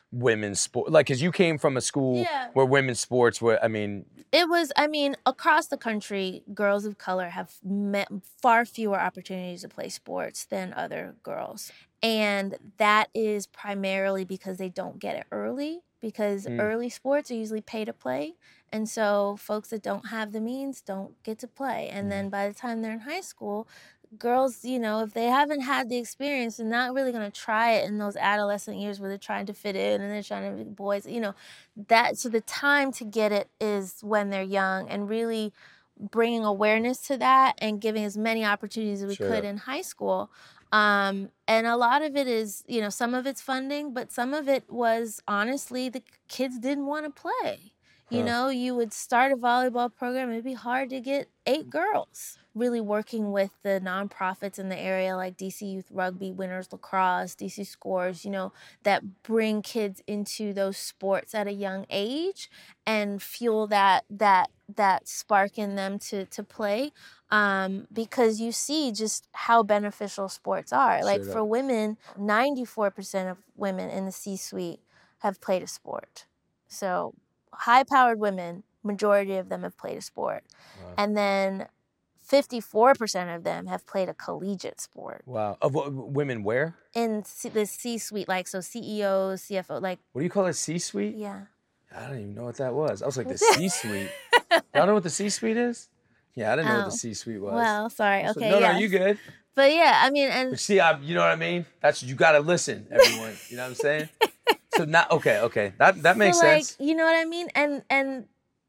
women's sport? Like, because you came from a school Yeah. where women's sports were, I mean... It was, I mean, across the country, girls of color have met far fewer opportunities to play sports than other girls. And that is primarily because they don't get it early, because mm. early sports are usually pay to play. And so folks that don't have the means don't get to play. And mm. then by the time they're in high school, girls, you know, if they haven't had the experience, they're not really going to try it in those adolescent years where they're trying to fit in and they're trying to be boys, you know, that, so the time to get it is when they're young, and really bringing awareness to that and giving as many opportunities as we sure. could in high school. Um, and a lot of it is, you know, some of it's funding, but some of it was honestly the kids didn't want to play. You huh. know, you would start a volleyball program, it'd be hard to get eight girls. Really working with the nonprofits in the area like D C Youth Rugby, Winners Lacrosse, D C Scores, you know, that bring kids into those sports at a young age and fuel that that that spark in them to to play. Um, because you see just how beneficial sports are. Like for women, ninety-four percent of women in the C-suite have played a sport. So high-powered women, majority of them have played a sport. Wow. And then fifty-four percent of them have played a collegiate sport. Wow. Of what, women where? In C- the C-suite, like, so C E Os, C F O, like. What do you call it, C-suite? Yeah. I don't even know what that was. I was like, the C-suite? Y'all know what the C-suite is? Yeah, I didn't know oh. what the C-suite was. Well, sorry. Okay, like, no, yes. no, you good. But yeah, I mean, and. But see, I, you know what I mean? That's, you got to listen, everyone. You know what I'm saying? So not, okay, okay. That that makes so, like, sense. You know what I mean? And and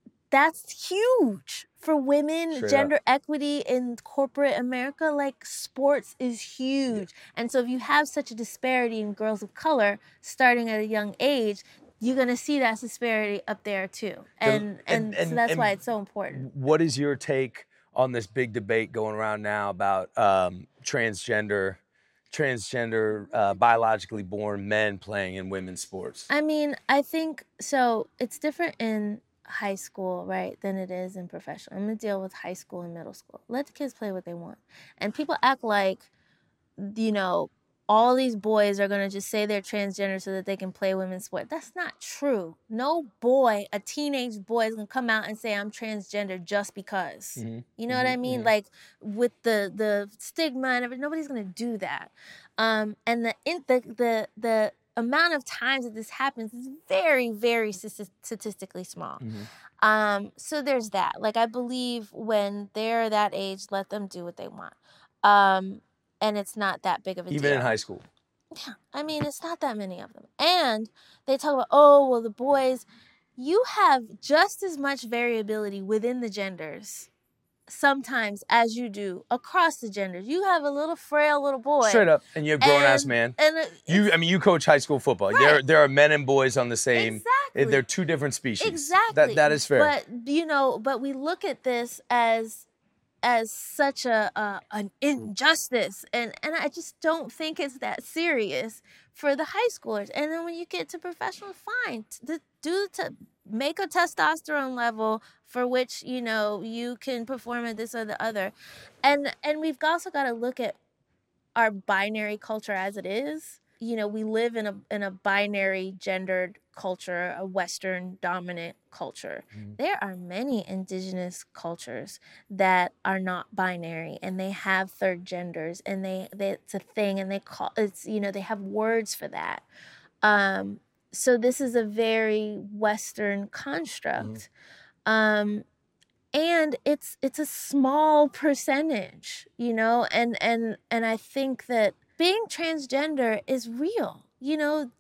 that's huge. For women, Straight gender up. equity in corporate America, like sports is huge. Yeah. And so if you have such a disparity in girls of color starting at a young age, you're going to see that disparity up there too. And and, and, and so that's and why it's so important. What is your take on this big debate going around now about um, transgender, transgender, uh, biologically born men playing in women's sports? I mean, I think, so it's different in high school, right, than it is in professional. I'm going to deal with high school and middle school. Let the kids play what they want. And people act like, you know, all these boys are going to just say they're transgender so that they can play women's sport. That's not true. No boy, a teenage boy, is going to come out and say I'm transgender just because. Mm-hmm. You know mm-hmm. what I mean? Mm-hmm. Like, with the the stigma and everything, nobody's going to do that. Um, and the, in, the the the amount of times that this happens is very, very statistically small. Mm-hmm. Um, so there's that. Like, I believe when they're that age, let them do what they want. Um, and it's not that big of a Even deal. Even in high school? Yeah. I mean, it's not that many of them. And they talk about, oh, well, the boys, you have just as much variability within the genders sometimes as you do across the genders. You have a little frail little boy. Straight up. And you have grown ass man. And you I mean you coach high school football. Right. There there are men and boys on the same exactly. They're two different species. Exactly. That that is fair. But you know, but we look at this as as such a uh, an injustice, and and I just don't think it's that serious for the high schoolers. And then when you get to professional, fine, to do to make a testosterone level for which, you know, you can perform at this or the other. And and we've also got to look at our binary culture as it is. You know, we live in a in a binary gendered culture, a Western dominant culture. Mm-hmm. There are many indigenous cultures that are not binary, and they have third genders, and they, they it's a thing, and they call it's, you know, they have words for that. Um, so this is a very Western construct. Mm-hmm. Um, and it's it's a small percentage, you know, and and and I think that being transgender is real. You know,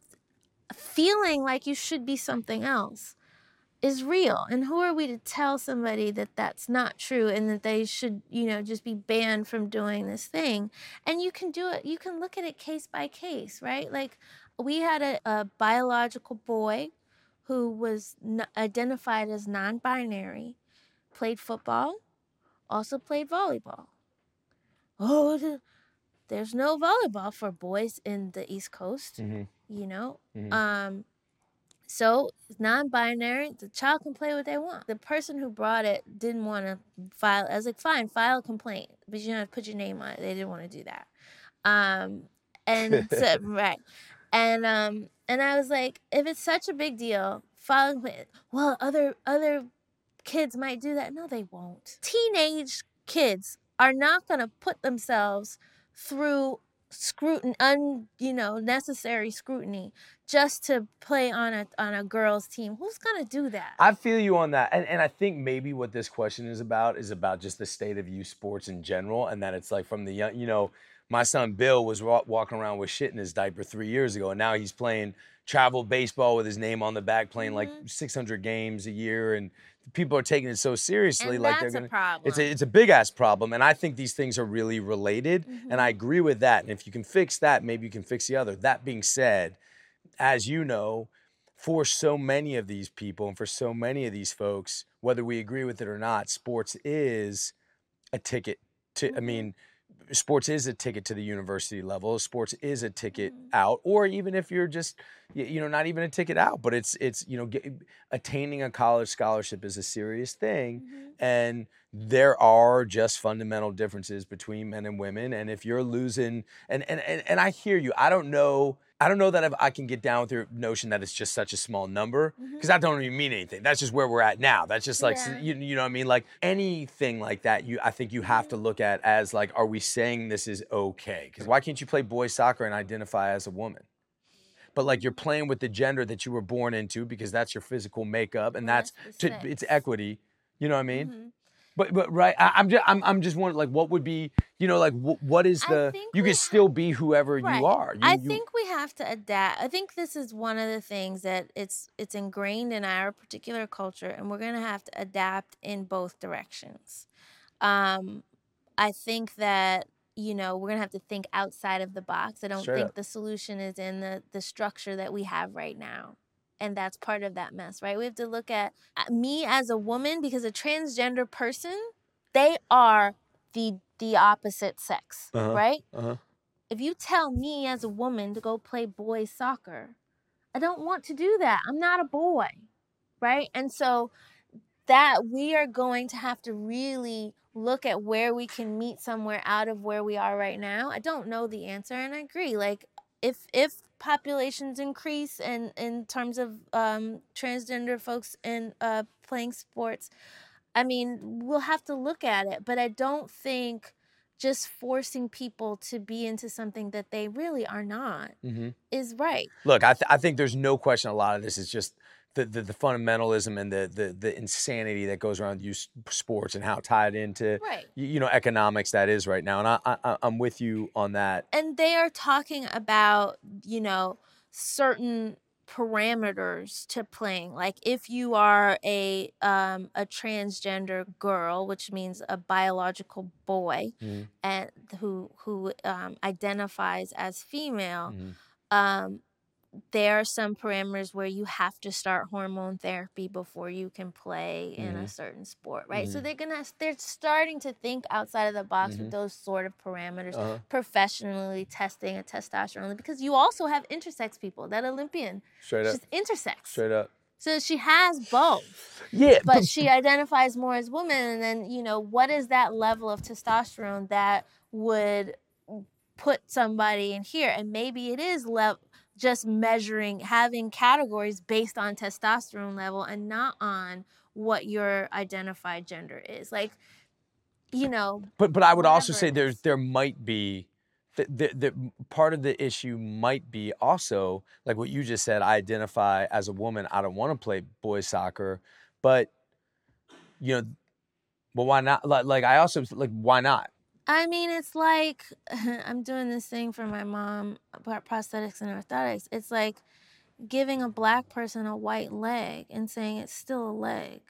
feeling like you should be something else is real. And who are we to tell somebody that that's not true and that they should, you know, just be banned from doing this thing? And you can do it. You can look at it case by case, right? Like, we had a, a biological boy who was n- identified as non-binary, played football, also played volleyball. Oh, the, there's no volleyball for boys in the East Coast, mm-hmm. you know? Mm-hmm. Um, so, non-binary, the child can play what they want. The person who brought it didn't want to file. I was like, fine, file a complaint, but you don't have to put your name on it. They didn't want to do that. Um, and so, right. And um, And I was like, if it's such a big deal, following, well, other other kids might do that. No, they won't. Teenage kids are not going to put themselves through scrutiny, un, you know, necessary scrutiny just to play on a on a girls' team. Who's going to do that? I feel you on that. And, and I think maybe what this question is about is about just the state of youth sports in general, and that it's like from the young, you know, my son Bill was wa- walking around with shit in his diaper three years ago, and now he's playing travel baseball with his name on the back, playing mm-hmm. like six hundred games a year, and people are taking it so seriously, and like that's they're gonna. A problem. It's a it's a big ass problem, and I think these things are really related, mm-hmm. and I agree with that. And if you can fix that, maybe you can fix the other. That being said, as you know, for so many of these people and for so many of these folks, whether we agree with it or not, sports is a ticket to. Mm-hmm. I mean. Sports is a ticket to the university level. Sports is a ticket mm-hmm. out, or even if you're just, you know, not even a ticket out, but it's, it's you know, get, attaining a college scholarship is a serious thing. Mm-hmm. And there are just fundamental differences between men and women. And if you're losing, and, and, and, and I hear you, I don't know, I don't know that if I can get down with your notion that it's just such a small number, because mm-hmm. that don't even mean anything. That's just where we're at now. That's just like, yeah. you, you know what I mean? Like anything like that, you I think you have to look at as like, are we saying this is okay? Because why can't you play boys soccer and identify as a woman? But like you're playing with the gender that you were born into because that's your physical makeup, and well, that's, that's to, it's equity. You know what I mean? Mm-hmm. But but right, I, I'm just I'm I'm just wondering like what would be, you know, like w- what is the you can still be whoever right. you are. You, I you, think we have to adapt. I think this is one of the things that it's it's ingrained in our particular culture, and we're gonna have to adapt in both directions. Um, I think that you know we're gonna have to think outside of the box. I don't Straight think up. the solution is in the the structure that we have right now. And that's part of that mess, right? We have to look at me as a woman, because a transgender person, they are the the opposite sex, uh-huh. right? Uh-huh. If you tell me as a woman to go play boys soccer, I don't want to do that. I'm not a boy, right? And so that we are going to have to really look at where we can meet somewhere out of where we are right now. I don't know the answer, and I agree. Like, if if populations increase and in terms of um, transgender folks in uh, playing sports, I mean, we'll have to look at it. But I don't think just forcing people to be into something that they really are not mm-hmm. is right. Look, I, th- I think there's no question a lot of this is just the, the, the fundamentalism and the, the the insanity that goes around youth sports and how tied into right. you, you know economics that is right now, and I, I I'm with you on that. And they are talking about you know certain parameters to playing, like if you are a um, a transgender girl, which means a biological boy, mm-hmm. and who who um, identifies as female. Mm-hmm. Um, there are some parameters where you have to start hormone therapy before you can play mm-hmm. in a certain sport, right? Mm-hmm. So they're gonna they're starting to think outside of the box mm-hmm. with those sort of parameters, uh-huh. professionally testing a testosterone, because you also have intersex people. That Olympian, straight up, she's intersex, straight up. So she has both. Yeah, but, but she identifies more as woman, and then you know what is that level of testosterone that would put somebody in here, and maybe it is level. Just measuring, having categories based on testosterone level and not on what your identified gender is. Like, you know. But but I would also say there there might be, the, the, the part of the issue might be also, like what you just said, I identify as a woman, I don't want to play boys soccer, but, you know, well, why not? Like, like I also, like, why not? I mean, it's like, I'm doing this thing for my mom about prosthetics and orthotics. It's like giving a black person a white leg and saying it's still a leg.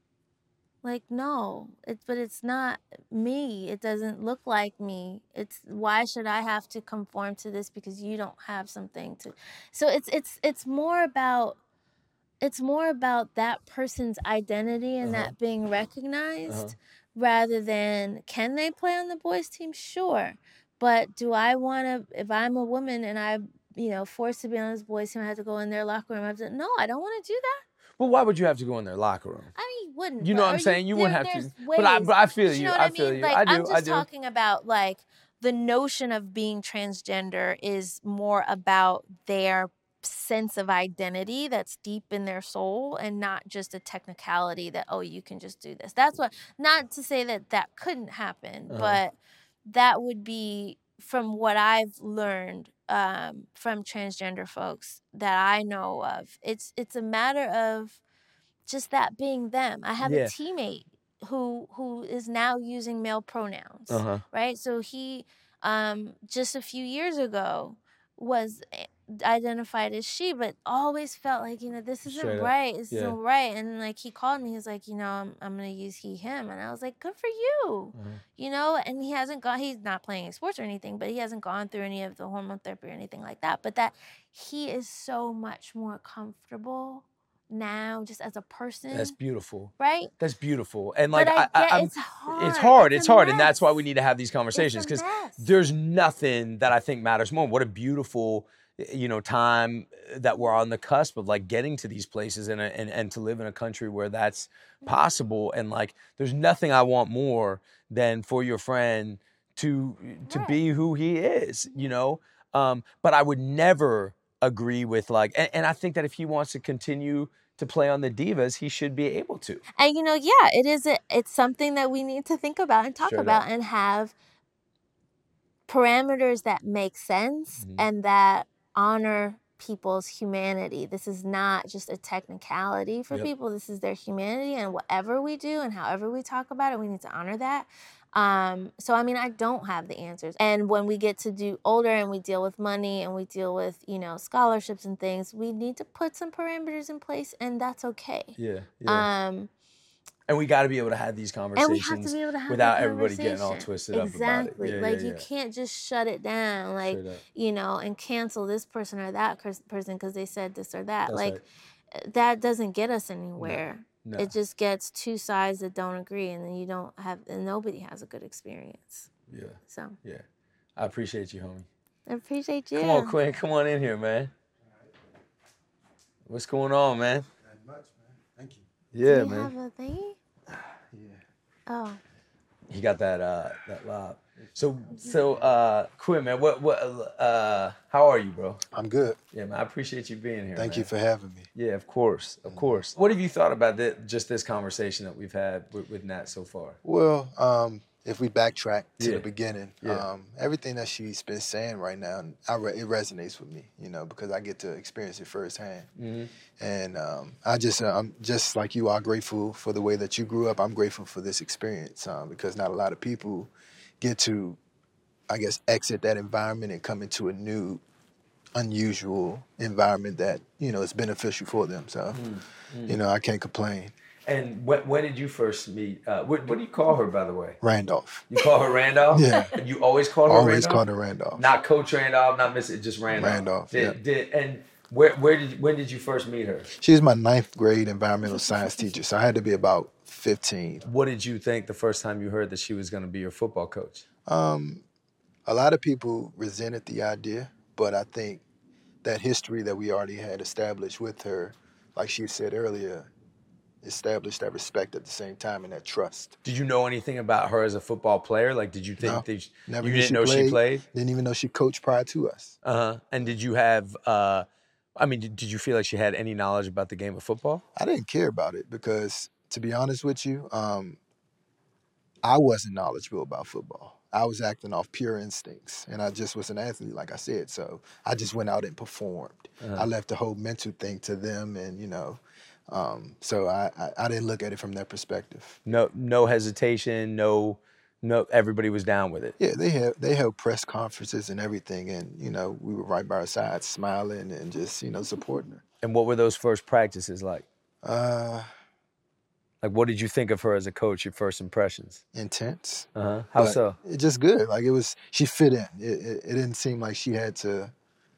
Like, no, it's, but it's not me. It doesn't look like me. It's, why should I have to conform to this because you don't have something to, so it's, it's, it's more about, it's more about that person's identity and uh-huh. that being recognized. Uh-huh. Rather than, can they play on the boys' team? Sure. But do I want to, if I'm a woman and I'm, you know, forced to be on this boys' team, I have to go in their locker room. I have to, no, I don't want to do that. Well, why would you have to go in their locker room? I mean, you wouldn't. You know what I'm saying? You, you wouldn't have to. Ways. But I, but I feel you. You know what I, I feel mean? you. Like, I do. I'm just I do. talking about, like, the notion of being transgender is more about their sense of identity that's deep in their soul, and not just a technicality that, oh, you can just do this. That's what, not to say that that couldn't happen, Uh-huh. but that would be, from what I've learned um, from transgender folks that I know of, it's it's a matter of just that being them. I have Yeah. a teammate who who is now using male pronouns, Uh-huh. right? So he um, just a few years ago was identified as she, but always felt like, you know, this isn't Straight up. right. This Yeah. isn't right. And like he called me, he's like, you know, I'm I'm gonna use he him, and I was like, good for you, Uh-huh. you know. And he hasn't gone. He's not playing any sports or anything, but he hasn't gone through any of the hormone therapy or anything like that. But that he is so much more comfortable now, just as a person. That's beautiful. Right? That's beautiful. And like, but I, I, get, I, I'm, it's hard. it's hard. It's, It's a hard. mess. And that's why we need to have these conversations, It's a because mess. there's nothing that I think matters more. What a beautiful, you know, time that we're on the cusp of like getting to these places and, and, and to live in a country where that's possible. And like, there's nothing I want more than for your friend to, to Right. be who he is, you know? Um, but I would never agree with like, and, and I think that if he wants to continue to play on the Divas, he should be able to. And you know, yeah, it is. A, it's something that we need to think about and talk Straight about, up. and have parameters that make sense Mhm. and that honor people's humanity. This is not just a technicality for Yep. people. This is their humanity, and whatever we do and however we talk about it, we need to honor that. Um, so, I mean, I don't have the answers. And when we get to do older and we deal with money and we deal with, you know, scholarships and things, we need to put some parameters in place, and that's okay. Yeah, yeah. Um, and we got to be able to have these and we conversations have to be able to have without that everybody getting all conversation. twisted up Exactly. about it. Yeah, like yeah, you yeah. can't just shut it down, like, Straight up. you know, and cancel this person or that curs- person because they said this or that. That's like right. that doesn't get us anywhere. No. It just gets two sides that don't agree, and then you don't have, and nobody has a good experience. Yeah, So yeah. I appreciate you, homie. I appreciate you. Come on, Quinn. Come on in here, man. What's going on, man? Not much, man. Thank you. Yeah, Do you man. have a thingy? Yeah. Oh, He got that uh that lob. So so uh Quinn, man, what what uh how are you, bro? I'm good. Yeah, man. I appreciate you being here. Thank man. you for having me. Yeah, of course, of course. What have you thought about this, just this conversation that we've had with, with Nat so far? Well, um, if we backtrack to Yeah. the beginning, Yeah. um, everything that she's been saying right now, I re- it resonates with me, you know, because I get to experience it firsthand. Mm-hmm. And um, I just, uh, I'm just like you are grateful for the way that you grew up. I'm grateful for this experience um, because not a lot of people get to, I guess, exit that environment and come into a new, unusual environment that, you know, is beneficial for them. So, Mm-hmm. you know, I can't complain. And when, when did you first meet? Uh, what, what do you call her, by the way? Randolph. You call her Randolph? Yeah. And you always call her Always Randolph? called her Randolph. Not Coach Randolph, not Miss just Randolph. Randolph, Did, yeah. did and where where did when did you first meet her? She was my ninth grade environmental science teacher, so I had to be about fifteen. What did you think the first time you heard that she was going to be your football coach? Um, a lot of people resented the idea, but I think that history that we already had established with her, like she said earlier, established that respect at the same time and that trust. Did you know anything about her as a football player? Like, did you think No, that she, never you knew didn't she know played. she played? Didn't even know she coached prior to us. Uh huh. And did you have? Uh, I mean, did, did you feel like she had any knowledge about the game of football? I didn't care about it because, to be honest with you, um, I wasn't knowledgeable about football. I was acting off pure instincts, and I just was an athlete, like I said. So I just went out and performed. Uh-huh. I left the whole mental thing to them, and you know, um, so I, I, I didn't look at it from that perspective. No, no hesitation. No, no. Everybody was down with it. Yeah, they had they held press conferences and everything, and you know, we were right by her side, smiling and just you know supporting her. And what were those first practices like? Uh, Like, what did you think of her as a coach? Your first impressions? intense. Uh huh. How But so? It just good. Like it was, she fit in. It, it, it didn't seem like she had to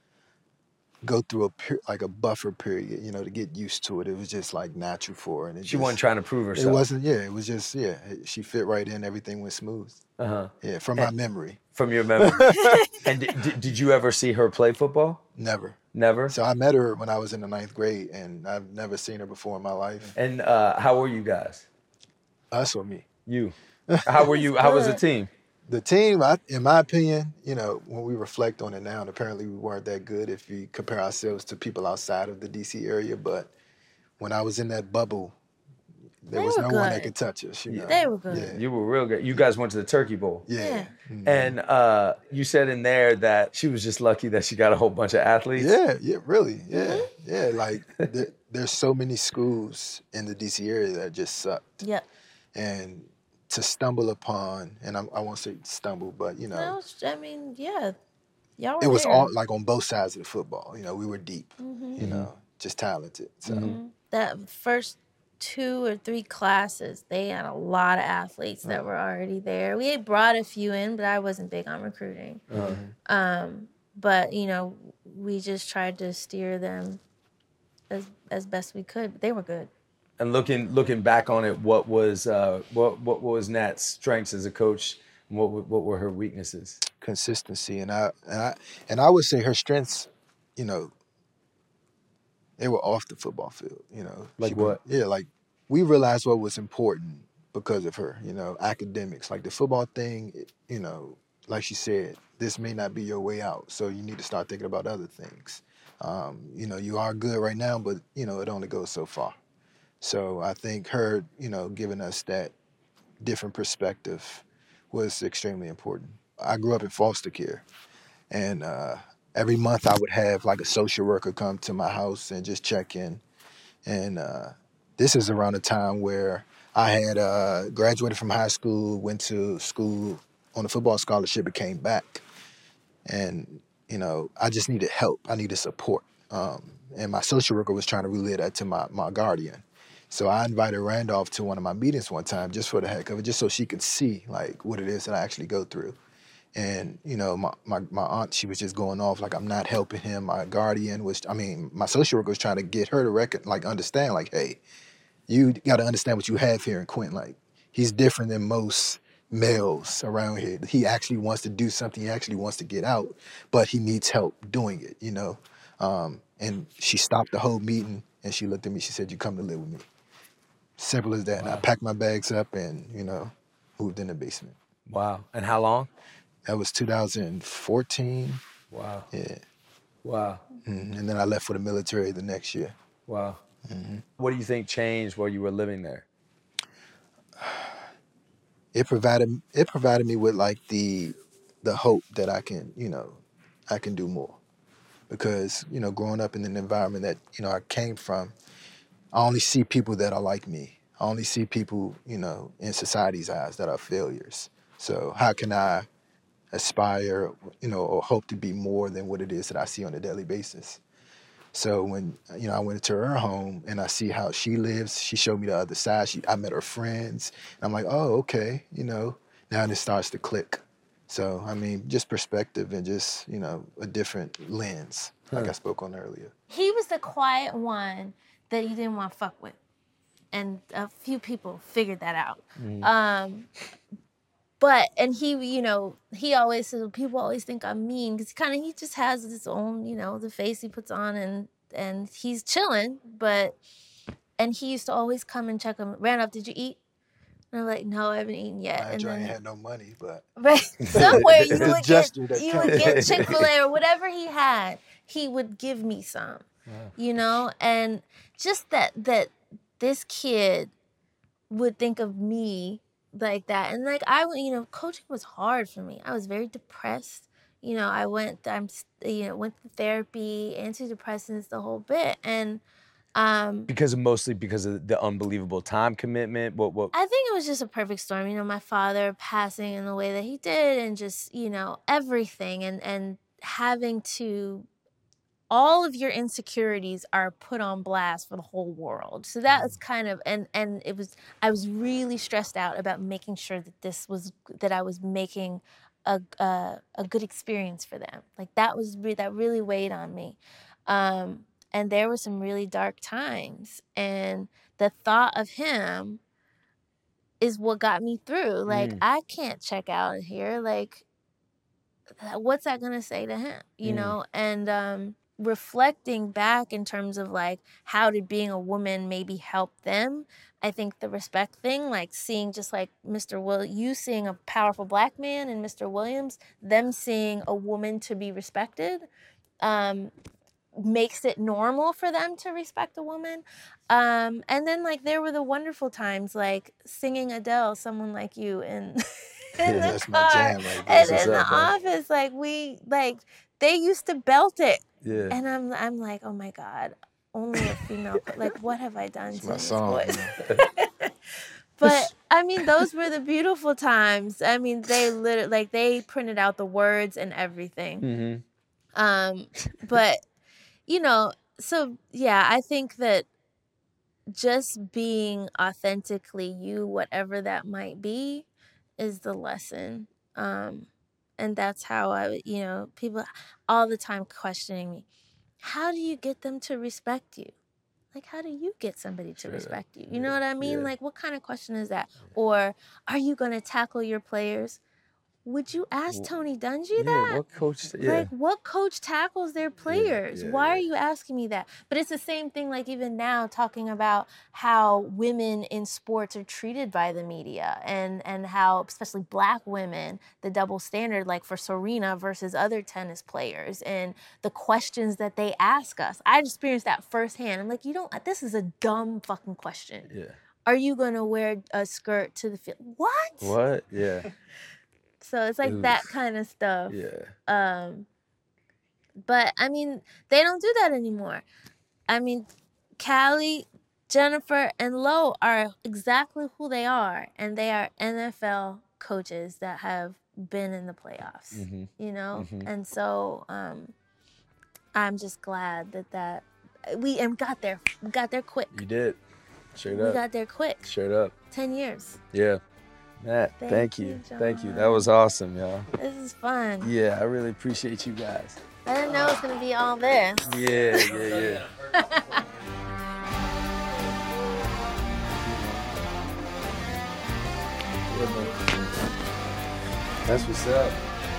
go through a per, like a buffer period, you know, to get used to it. It was just like natural for her. And it She just, wasn't trying to prove herself. It wasn't. Yeah, it was just. Yeah, it, she fit right in. Everything went smooth. Uh huh. Yeah, from my memory. From your memory. And did, did, did you ever see her play football? Never. Never. So I met her when I was in the ninth grade, and I've never seen her before in my life. And uh, how were you guys? Us or me? You. How were you? How was the team? the team, I, in my opinion, you know, when we reflect on it now, and apparently we weren't that good if we compare ourselves to people outside of the D C area. But when I was in that bubble, there They was were no one that good. could touch us. You know, They were good. Yeah, You were real good. You guys went to the Turkey Bowl. yeah, Yeah. Mhm. And uh, you said in there that she was just lucky that she got a whole bunch of athletes. yeah, yeah, really, yeah, Mm-hmm. yeah. Like there, there's so many schools in the D C area that just sucked, Yep. and to stumble upon, and I, I won't say stumble, but you know, No, it's- I mean, yeah. Y'all were it was there. all like on both sides of the football. You know, we were deep. Mhm. You know, just talented. So Mhm. That first two or three classes, they had a lot of athletes that were already there. We had brought a few in, but I wasn't big on recruiting. Um, but you know, we just tried to steer them as as best we could. But they were good. And looking looking back on it, what was uh, what what was Nat's strengths as a coach? And what were- what were her weaknesses? consistency, and I and I and I would say her strengths, you know, they were off the football field. You know, Like She- what? Yeah, like we realized what was important because of her. You know, academics, like the football thing. it- You know, like she said, this may not be your way out, so you need to start thinking about other things. Um, you know, you are good right now, but you know it only goes so far. So I think her, you know, giving us that different perspective was extremely important. I grew up in foster care, and uh, every month I would have like a social worker come to my house and just check in. And uh, this is around the time where I had uh, graduated from high school, went to school on a football scholarship, and came back. And, you know, I just needed help. I needed support. Um, and my social worker was trying to relay that to my, my guardian. So I invited Randolph to one of my meetings one time just for the heck of it, just so she could see like what it is that I actually go through. And, you know, my, my, my aunt, she was just going off like I'm not helping him. My guardian was, I mean, my social worker was trying to get her to reckon, like understand, like, hey, you got to understand what you have here in Quentin. Like, he's different than most males around here. He actually wants to do something. He actually wants to get out, but he needs help doing it, you know? Um, and she stopped the whole meeting and she looked at me. She said, you come to live with me. Simple as that. And I packed my bags up and, you know, moved in the basement. Wow. And how long? That was two thousand fourteen. Wow. Yeah. Wow. Mhm. And then I left for the military the next year. Wow. What do you think changed while you were living there? It provided it provided me with like the the hope that I can, you know, I can do more. Because, you know, growing up in an environment that, you know, I came from, I only see people that are like me. I only see people, you know, in society's eyes that are failures. So how can I aspire, you know, or hope to be more than what it is that I see on a daily basis? So when, you know, I went into her home and I see how she lives, she showed me the other side. She, I met her friends. And I'm like, oh, okay, you know, now it starts to click. So, I mean, just perspective and just, you know, a different lens, like I spoke on earlier. He was the quiet one that you didn't want to fuck with. And a few people figured that out. Um, but, and he, you know, he always says, people always think I'm mean because kind of, he just has his own, you know, the face he puts on and, and he's chilling. But, and he used to always come and check him. Randolph, did you eat? And I'm like, no, I haven't eaten yet. I and ain't then, had no money, but right, somewhere you The would get, gesture that you would counts. get Chick-fil-A or whatever he had, he would give me some, you know? And just that, that this kid would think of me like that. And like, I, you know, coaching was hard for me. I was very depressed. You know, I went, I'm, you know, went to therapy, antidepressants, the whole bit. And, um, Because of mostly because of the unbelievable time commitment. What what I think it was just a perfect storm. You know, my father passing in the way that he did and just, you know, everything and, and having to, all of your insecurities are put on blast for the whole world. So that was kind of, and, and it was, I was really stressed out about making sure that this was, that I was making a, a, a good experience for them. Like that was, re- that really weighed on me. Um, and there were some really dark times. And the thought of him is what got me through. Like, Mm. I can't check out of here. Like, what's that gonna say to him? You Mm. know? And um, reflecting back in terms of like how did being a woman maybe help them, I think the respect thing, like seeing just like Mister Will, you seeing a powerful black man and Mister Williams, them seeing a woman to be respected, um, makes it normal for them to respect a woman. Um, and then like there were the wonderful times like singing Adele, Someone Like You, in, in Yeah, the that's car my jam right there. and That's in the what's up, man. office. Like we, like they used to belt it. Yeah. And I'm, I'm like, oh my God, only a female, like what have I done It's to my this song. voice? But I mean, those were the beautiful times. I mean, they literally, like they printed out the words and everything. Mm-hmm. Um, but you know, so yeah, I think that just being authentically you, whatever that might be, is the lesson. Um, and that's how I, would- you know, people all the time questioning me, how do you get them to respect you? Like, how do you get somebody to Straight up. respect you? You know what I mean? Yeah. Like, what kind of question is that? Or are you going to tackle your players? Would you ask Tony Dungy Yeah, that? what coach? Yeah. Like, what coach tackles their players? yeah, Why yeah. are you asking me that? But it's the same thing, like, even now, talking about how women in sports are treated by the media and, and how, especially black women, the double standard, like for Serena versus other tennis players, and the questions that they ask us. I experienced that firsthand. I'm like, you don't, this is a dumb fucking question. Yeah. Are you going to wear a skirt to the field? What? What? Yeah. So it's like Oof. that kind of stuff. Yeah. Um, but I mean, they don't do that anymore. I mean, Callie, Jennifer, and Lo are exactly who they are, and they are N F L coaches that have been in the playoffs. Mhm. You know, Mhm. and so um, I'm just glad that that we and got there, we got there quick. You did. Straight We up. got there quick. Straight up. Ten years. Yeah. Matt, Thank thank, you, you. Thank you. John. That was awesome, y'all. This is fun. Yeah, I really appreciate you guys. I didn't know it was gonna be all this. Yeah, yeah, yeah. That's what's up.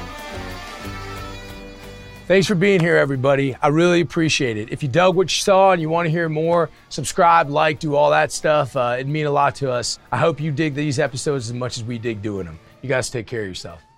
Thanks for being here, everybody. I really appreciate it. If you dug what you saw and you want to hear more, subscribe, like, do all that stuff. Uh, it'd mean a lot to us. I hope you dig these episodes as much as we dig doing them. You guys take care of yourself.